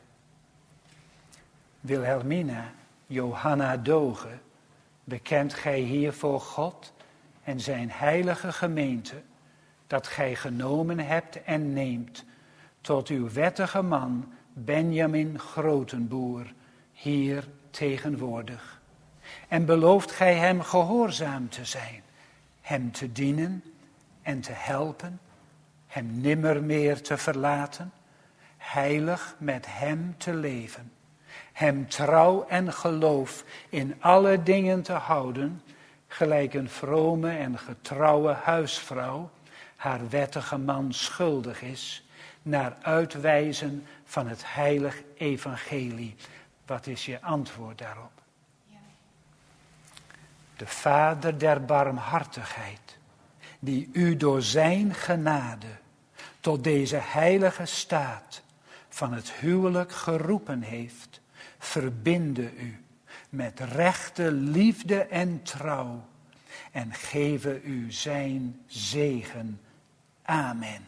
Wilhelmina Johanna Doge, bekent gij hier voor God en zijn heilige gemeente, dat gij genomen hebt en neemt tot uw wettige man Benjamin Grotenboer, hier tegenwoordig. En belooft gij hem gehoorzaam te zijn, hem te dienen en te helpen, hem nimmer meer te verlaten, heilig met hem te leven, hem trouw en geloof in alle dingen te houden, gelijk een vrome en getrouwe huisvrouw haar wettige man schuldig is, naar uitwijzen van het heilig evangelie. Wat is je antwoord daarop? Ja. De Vader der barmhartigheid, die u door zijn genade tot deze heilige staat van het huwelijk geroepen heeft, verbinde u met rechte liefde en trouw en geven u zijn zegen. Amen.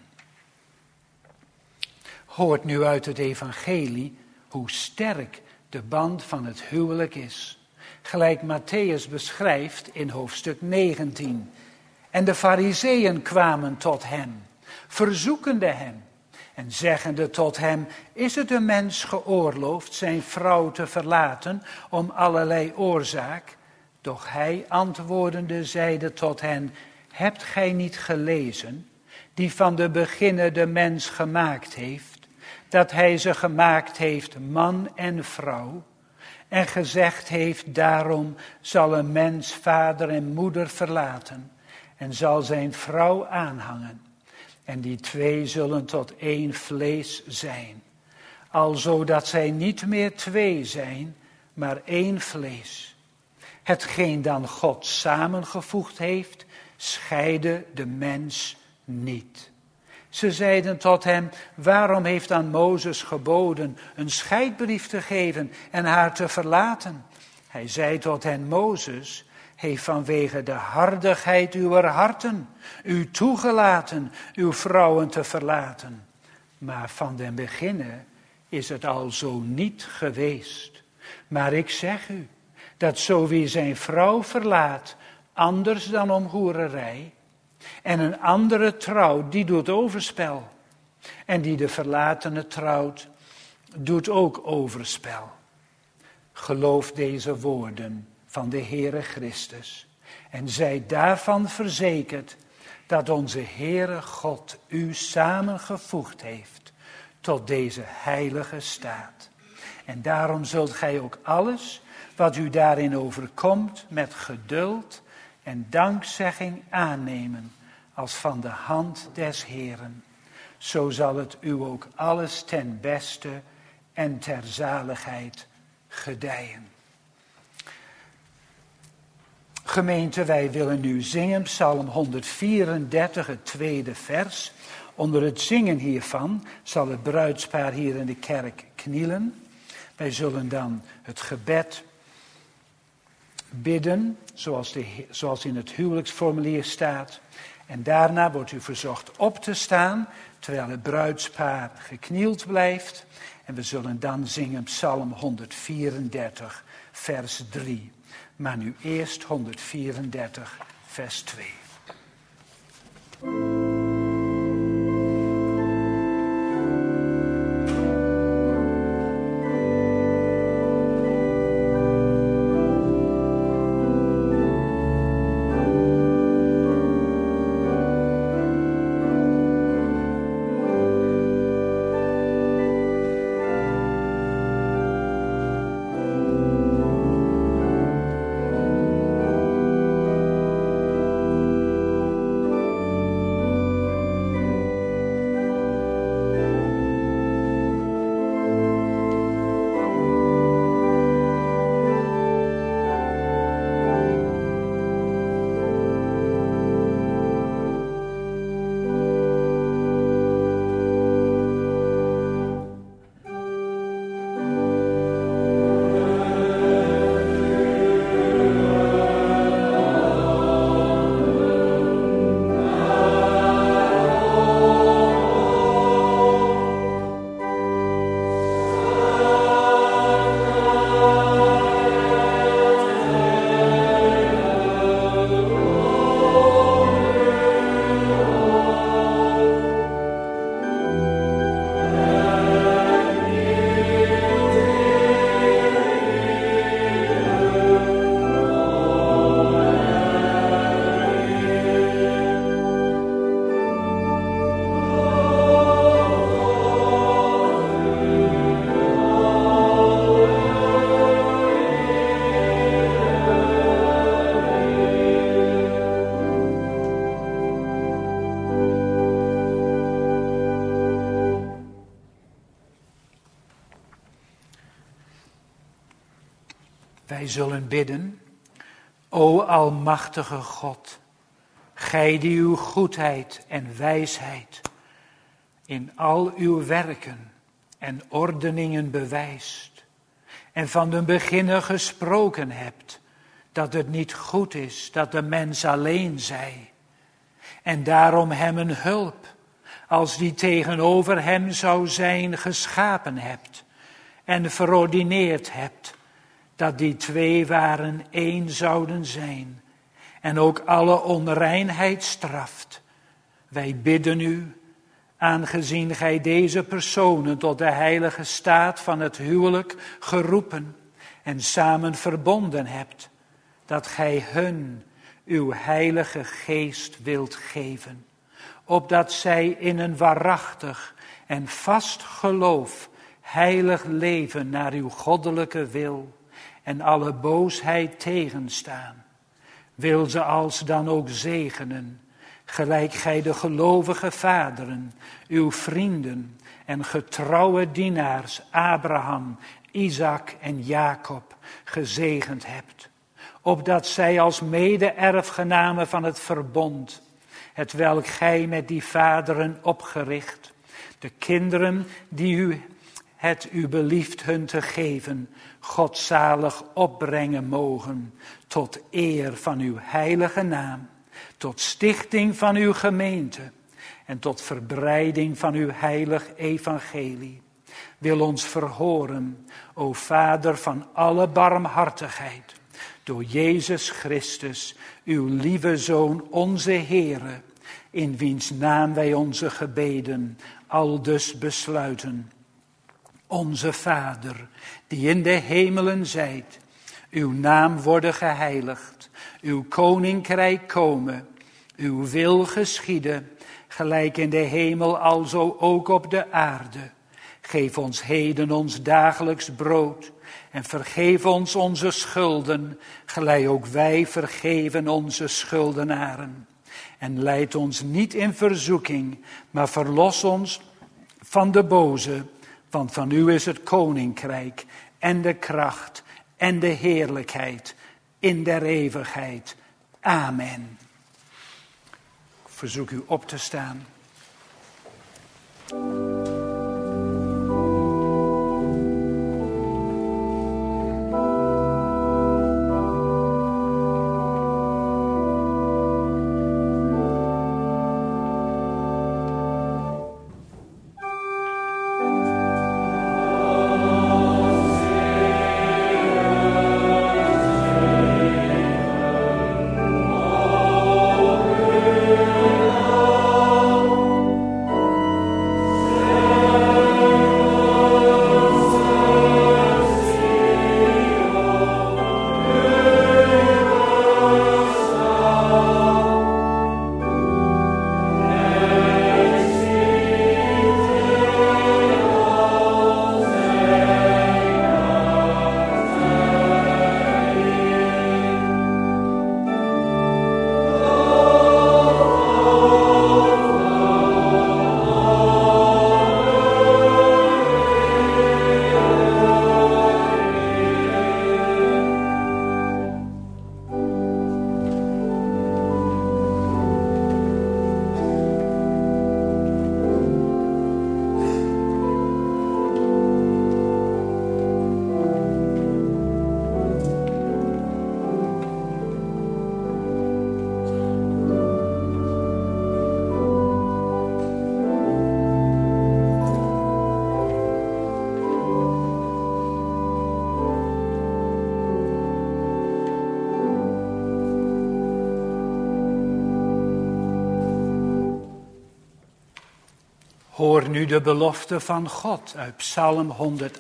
Hoort nu uit het evangelie hoe sterk de band van het huwelijk is. Gelijk Matthäus beschrijft in hoofdstuk 19. En de Farizeeën kwamen tot hem, verzoekende hem en zeggende tot hem: is het een mens geoorloofd zijn vrouw te verlaten om allerlei oorzaak? Doch hij antwoordende zeide tot hen: hebt gij niet gelezen, die van de beginnen de mens gemaakt heeft, dat hij ze gemaakt heeft man en vrouw, en gezegd heeft: daarom zal een mens vader en moeder verlaten en zal zijn vrouw aanhangen, en die twee zullen tot één vlees zijn, alzo dat zij niet meer twee zijn, maar één vlees. Hetgeen dan God samengevoegd heeft, scheide de mens niet. Ze zeiden tot hem: waarom heeft dan Mozes geboden een scheidbrief te geven en haar te verlaten? Hij zei tot hen: Mozes heeft vanwege de hardigheid uw harten u toegelaten uw vrouwen te verlaten. Maar van den beginnen is het al zo niet geweest. Maar ik zeg u, dat zo wie zijn vrouw verlaat, anders dan om hoererij, en een andere trouwt, die doet overspel. En die de verlatene trouwt, doet ook overspel. Geloof deze woorden van de Heere Christus. En zij daarvan verzekerd dat onze Heere God u samengevoegd heeft tot deze heilige staat. En daarom zult gij ook alles wat u daarin overkomt met geduld en dankzegging aannemen als van de hand des Heeren. Zo zal het u ook alles ten beste en ter zaligheid gedijen. Gemeente, wij willen nu zingen Psalm 134, het tweede vers. Onder het zingen hiervan zal het bruidspaar hier in de kerk knielen. Wij zullen dan het gebed bidden, zoals in het huwelijksformulier staat. En daarna wordt u verzocht op te staan, terwijl het bruidspaar geknield blijft. En we zullen dan zingen Psalm 134, vers 3. Maar nu eerst 134, vers 2. Wij zullen bidden. O almachtige God, gij die uw goedheid en wijsheid in al uw werken en ordeningen bewijst en van den beginne gesproken hebt dat het niet goed is dat de mens alleen zij en daarom hem een hulp als die tegenover hem zou zijn geschapen hebt en verordineerd hebt dat die twee waren één zouden zijn en ook alle onreinheid straft. Wij bidden u, aangezien gij deze personen tot de heilige staat van het huwelijk geroepen en samen verbonden hebt, dat gij hun uw heilige geest wilt geven, opdat zij in een waarachtig en vast geloof heilig leven naar uw goddelijke wil en alle boosheid tegenstaan. Wil ze als dan ook zegenen, gelijk gij de gelovige vaderen, uw vrienden en getrouwe dienaars Abraham, Isaac en Jacob gezegend hebt, opdat zij als mede-erfgenamen van het verbond, hetwelk gij met die vaderen opgericht, de kinderen die u belieft hun te geven, godzalig opbrengen mogen, tot eer van uw heilige naam, tot stichting van uw gemeente en tot verbreiding van uw heilig evangelie. Wil ons verhoren, o Vader van alle barmhartigheid, door Jezus Christus, uw lieve Zoon, onze Heere, in wiens naam wij onze gebeden aldus besluiten. Onze Vader, die in de hemelen zijt, uw naam worden geheiligd, uw koninkrijk komen, uw wil geschieden, gelijk in de hemel alzo ook op de aarde. Geef ons heden ons dagelijks brood en vergeef ons onze schulden, gelijk ook wij vergeven onze schuldenaren. En leid ons niet in verzoeking, maar verlos ons van de boze, want van u is het koninkrijk en de kracht en de heerlijkheid in der eeuwigheid. Amen. Ik verzoek u op te staan. Hoor nu de belofte van God uit Psalm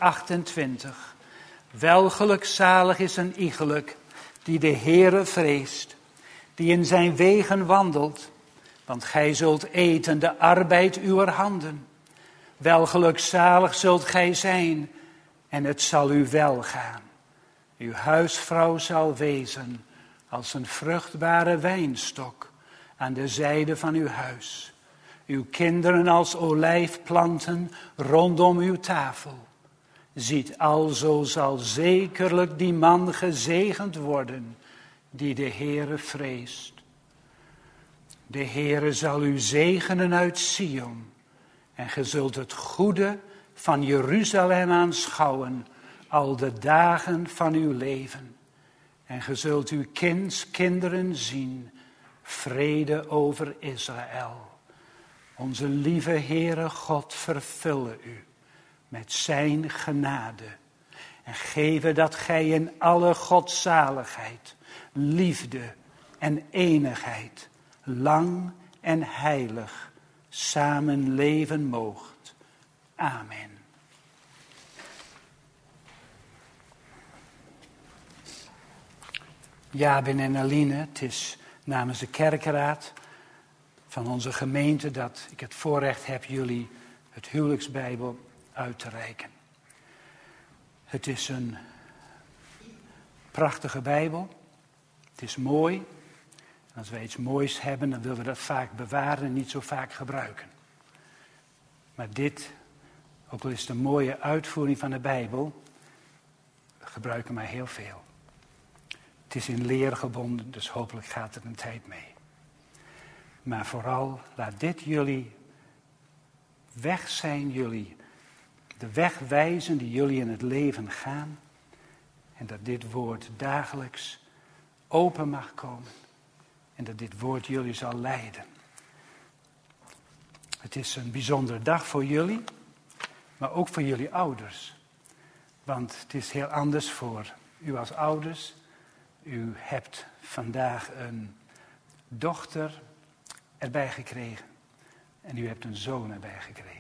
128. Welgelukzalig is een iegelijk die de Heere vreest, die in zijn wegen wandelt, want gij zult eten de arbeid uwer handen. Welgelukzalig zult gij zijn en het zal u welgaan. Uw huisvrouw zal wezen als een vruchtbare wijnstok aan de zijde van uw huis. Uw kinderen als olijfplanten rondom uw tafel. Ziet, alzo zal zekerlijk die man gezegend worden, die de Heere vreest. De Heere zal u zegenen uit Sion, en ge zult het goede van Jeruzalem aanschouwen, al de dagen van uw leven. En ge zult uw kinderen zien, vrede over Israël. Onze lieve Heere God vervulle u met zijn genade. En geven dat gij in alle godzaligheid, liefde en enigheid, lang en heilig, samen leven moogt. Amen. Jabin en Aline, het is namens de kerkenraad van onze gemeente dat ik het voorrecht heb jullie het huwelijksbijbel uit te reiken. Het is een prachtige bijbel. Het is mooi. En als wij iets moois hebben, dan willen we dat vaak bewaren en niet zo vaak gebruiken. Maar dit, ook al is het een mooie uitvoering van de Bijbel, we gebruiken maar heel veel. Het is in leer gebonden, dus hopelijk gaat er een tijd mee. Maar vooral, laat dit jullie weg zijn, jullie de weg wijzen die jullie in het leven gaan. En dat dit woord dagelijks open mag komen. En dat dit woord jullie zal leiden. Het is een bijzondere dag voor jullie, maar ook voor jullie ouders. Want het is heel anders voor u als ouders. U hebt vandaag een dochter erbij gekregen. En u hebt een zoon erbij gekregen.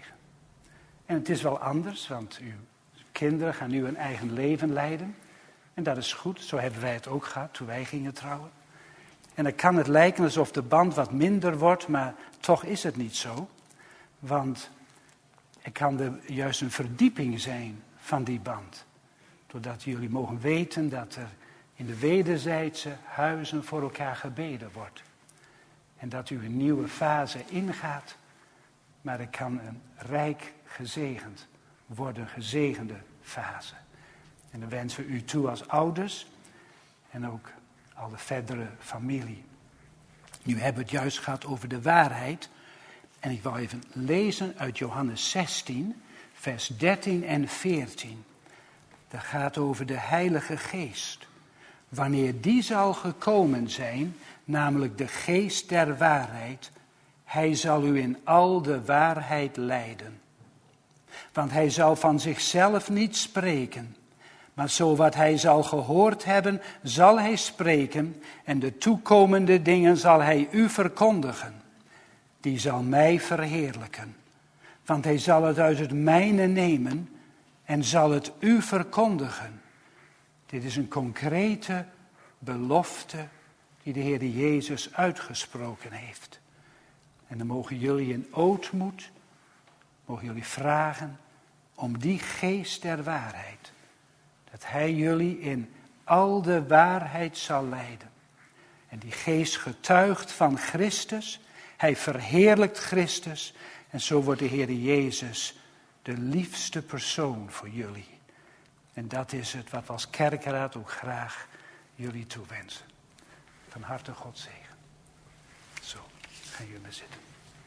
En het is wel anders, want uw kinderen gaan nu een eigen leven leiden. En dat is goed, zo hebben wij het ook gehad toen wij gingen trouwen. En dan kan het lijken alsof de band wat minder wordt, maar toch is het niet zo. Want er kan juist een verdieping zijn van die band. Doordat jullie mogen weten dat er in de wederzijdse huizen voor elkaar gebeden wordt. En dat u een nieuwe fase ingaat, maar er kan een rijk gezegend worden, gezegende fase. En dan wensen we u toe als ouders en ook al de verdere familie. Nu hebben we het juist gehad over de waarheid. En ik wil even lezen uit Johannes 16, vers 13 en 14. Dat gaat over de Heilige Geest. Wanneer die zal gekomen zijn, namelijk de Geest der waarheid, hij zal u in al de waarheid leiden. Want hij zal van zichzelf niet spreken, maar zo wat hij zal gehoord hebben, zal hij spreken en de toekomende dingen zal hij u verkondigen. Die zal mij verheerlijken, want hij zal het uit het mijne nemen en zal het u verkondigen. Dit is een concrete belofte die de Heer Jezus uitgesproken heeft. En dan mogen jullie in ootmoed, mogen jullie vragen om die geest der waarheid. Dat hij jullie in al de waarheid zal leiden. En die geest getuigt van Christus. Hij verheerlijkt Christus. En zo wordt de Heer Jezus de liefste persoon voor jullie. En dat is het wat we als kerkenraad ook graag jullie toewensen. Van harte God zegen. Zo, gaan jullie maar zitten.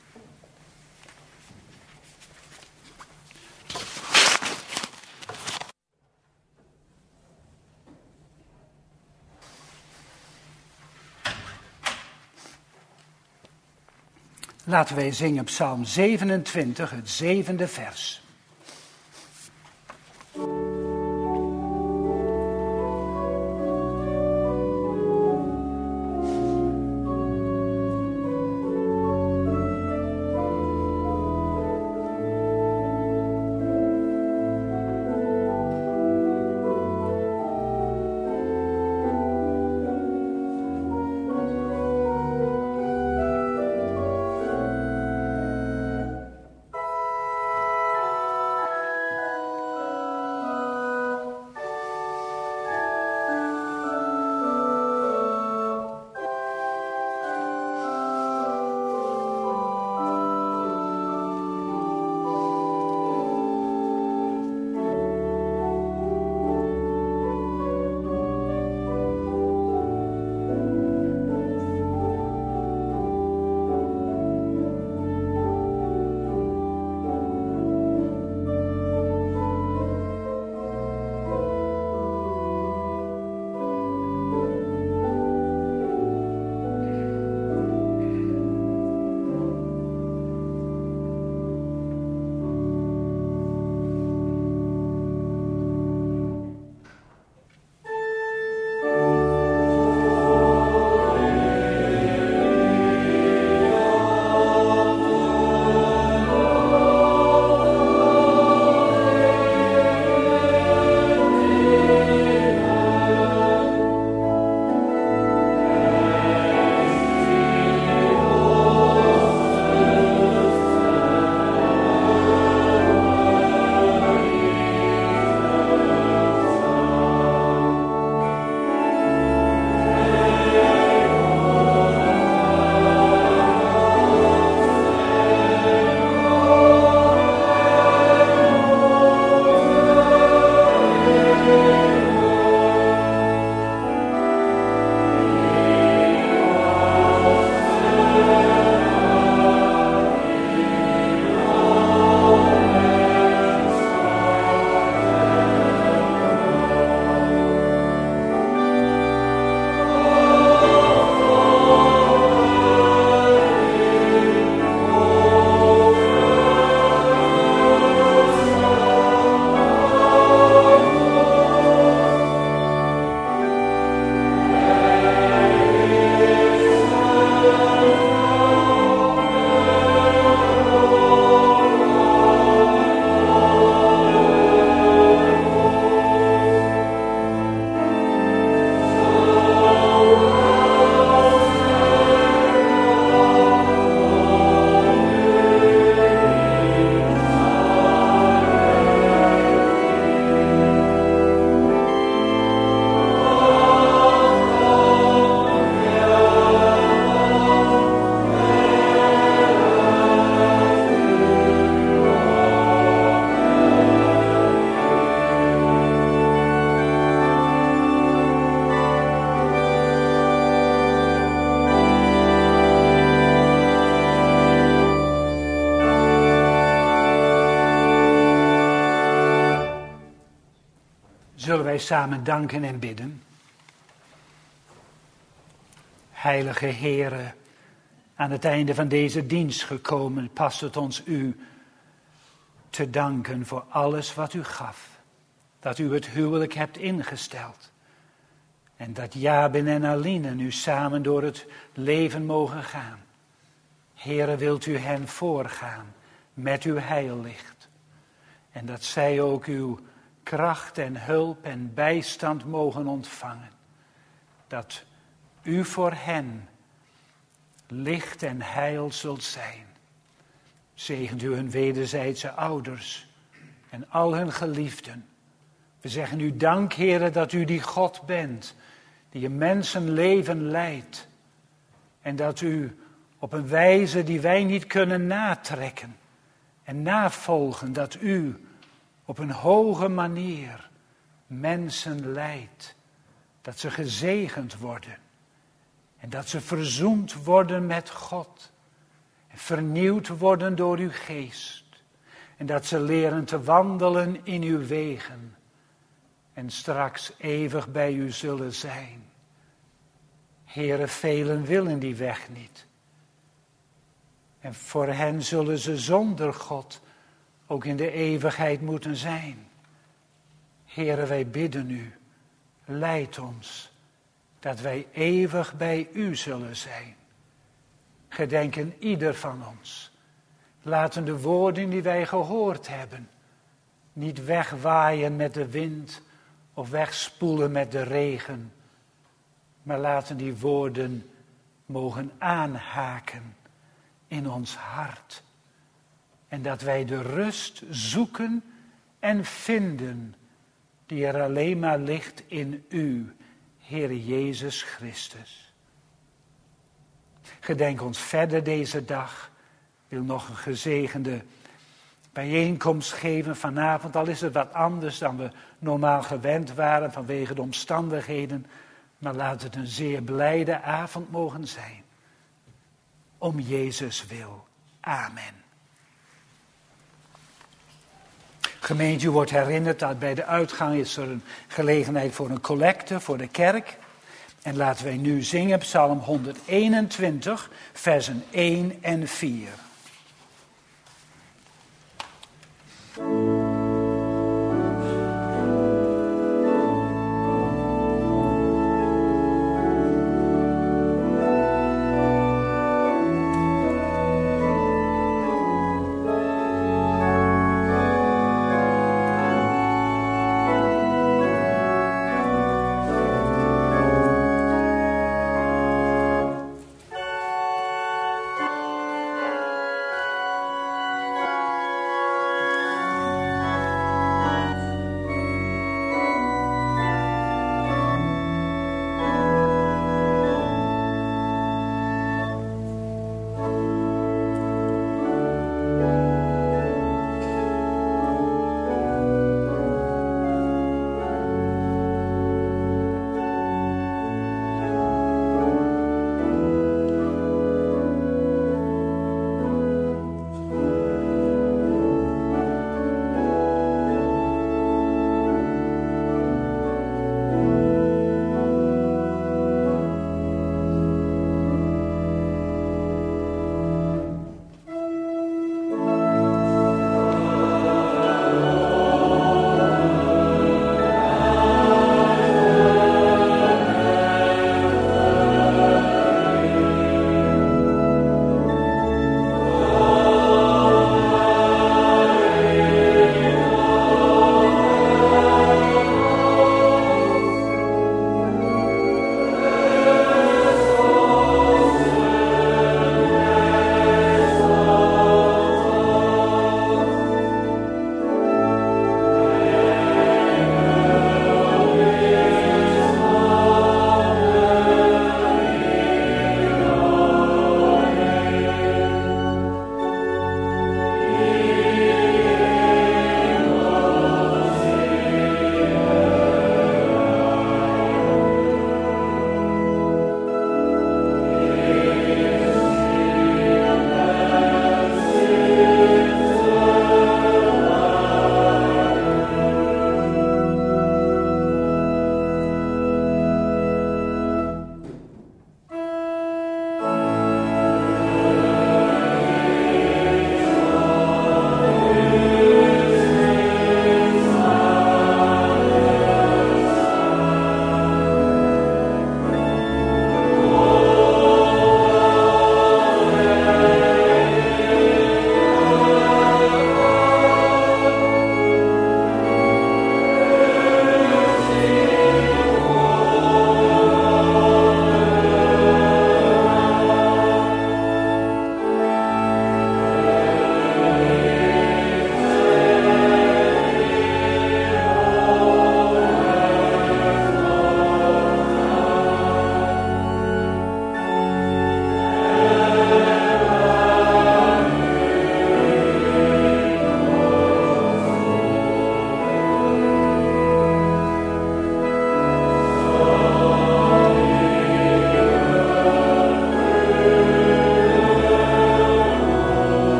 Laten wij zingen Psalm 27, het 7e vers. Zullen wij samen danken en bidden? Heilige Heere, aan het einde van deze dienst gekomen, past het ons u te danken voor alles wat u gaf. Dat u het huwelijk hebt ingesteld. En dat Jabin en Aline nu samen door het leven mogen gaan. Heere, wilt u hen voorgaan met uw heillicht. En dat zij ook uw kracht en hulp en bijstand mogen ontvangen. Dat u voor hen licht en heil zult zijn. Zegent u hun wederzijdse ouders en al hun geliefden. We zeggen u dank, Heere, dat u die God bent, die een mensenleven leidt. En dat u op een wijze die wij niet kunnen natrekken en navolgen, dat u op een hoge manier mensen leidt. Dat ze gezegend worden. En dat ze verzoend worden met God. En vernieuwd worden door uw geest. En dat ze leren te wandelen in uw wegen. En straks eeuwig bij u zullen zijn. Heere, velen willen die weg niet. En voor hen zullen ze zonder God ook in de eeuwigheid moeten zijn. Heere, wij bidden u, leid ons, dat wij eeuwig bij u zullen zijn. Gedenken ieder van ons. Laten de woorden die wij gehoord hebben niet wegwaaien met de wind of wegspoelen met de regen. Maar laten die woorden mogen aanhaken in ons hart. En dat wij de rust zoeken en vinden die er alleen maar ligt in u, Heere Jezus Christus. Gedenk ons verder deze dag. Wil nog een gezegende bijeenkomst geven vanavond. Al is het wat anders dan we normaal gewend waren vanwege de omstandigheden. Maar laat het een zeer blijde avond mogen zijn. Om Jezus wil. Amen. Gemeente, u wordt herinnerd dat bij de uitgang is er een gelegenheid voor een collecte voor de kerk. En laten wij nu zingen Psalm 121, versen 1 en 4.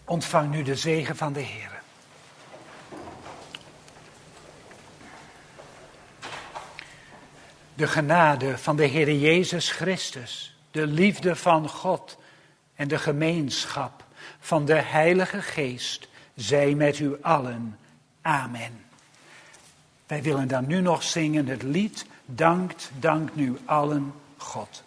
Ontvang nu de zegen van de Heer. De genade van de Heer Jezus Christus, de liefde van God en de gemeenschap van de Heilige Geest zij met u allen. Amen. Wij willen dan nu nog zingen het lied Dankt nu allen God.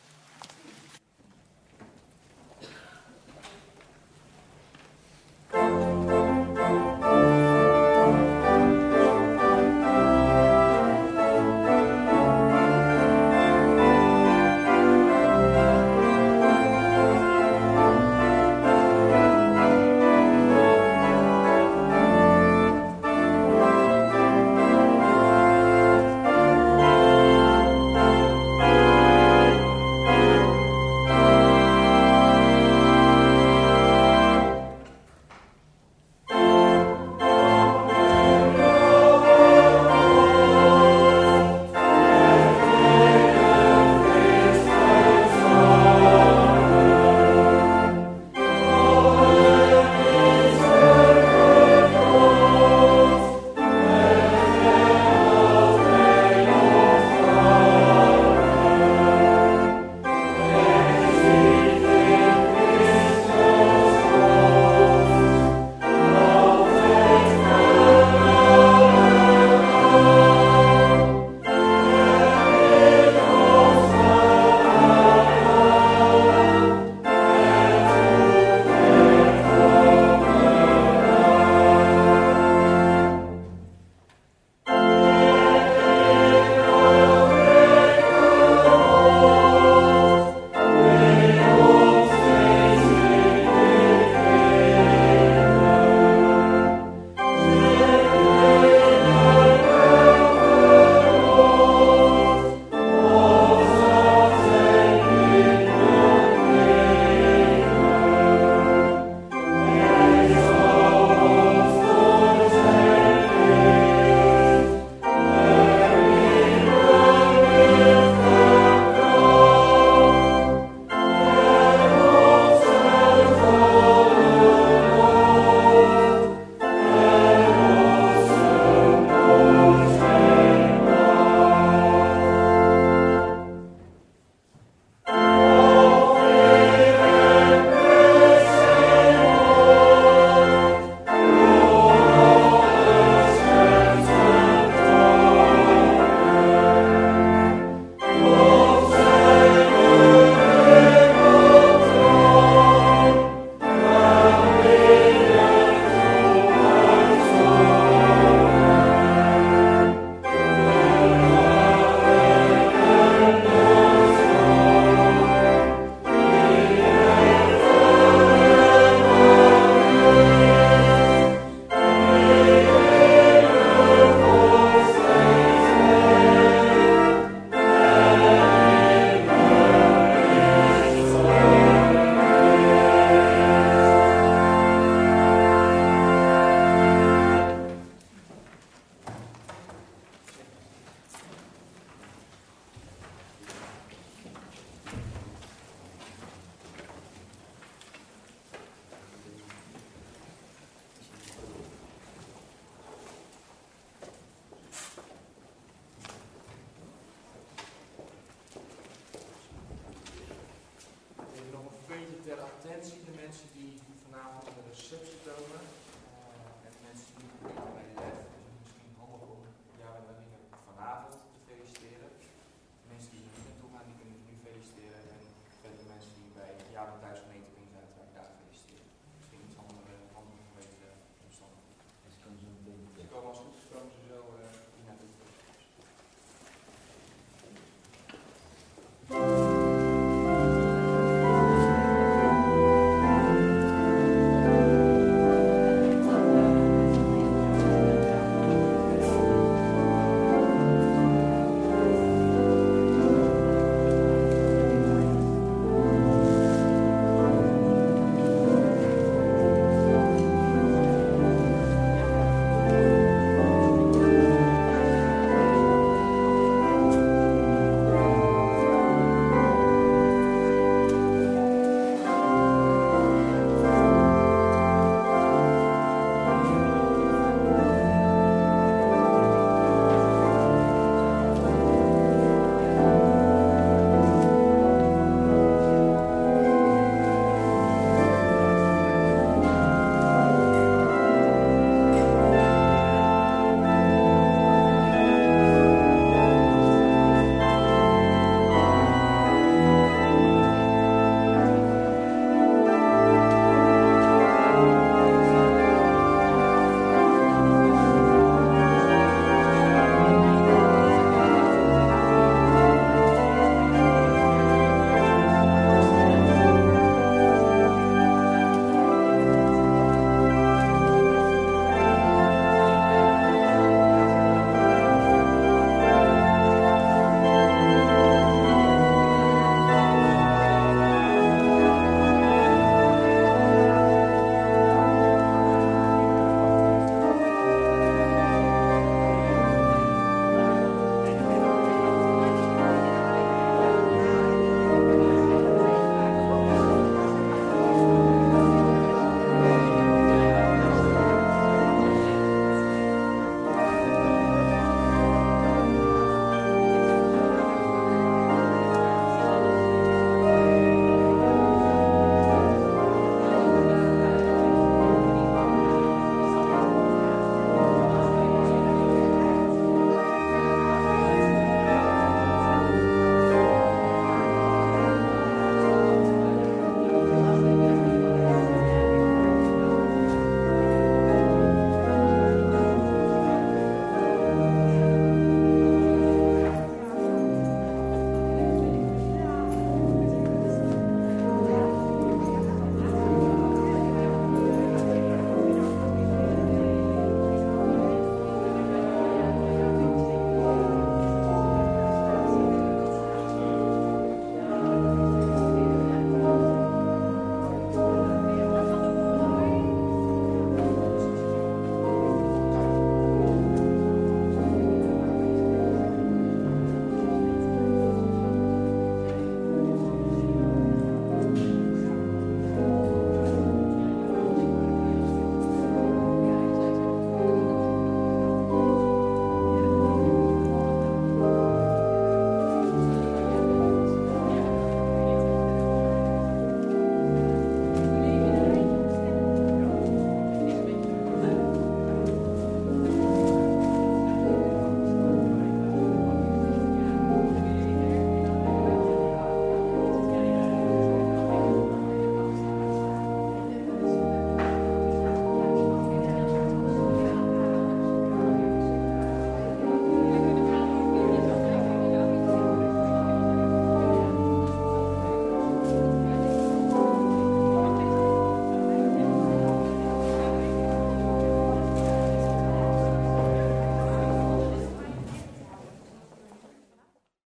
Ter attentie de mensen die vanavond naar de receptie komen.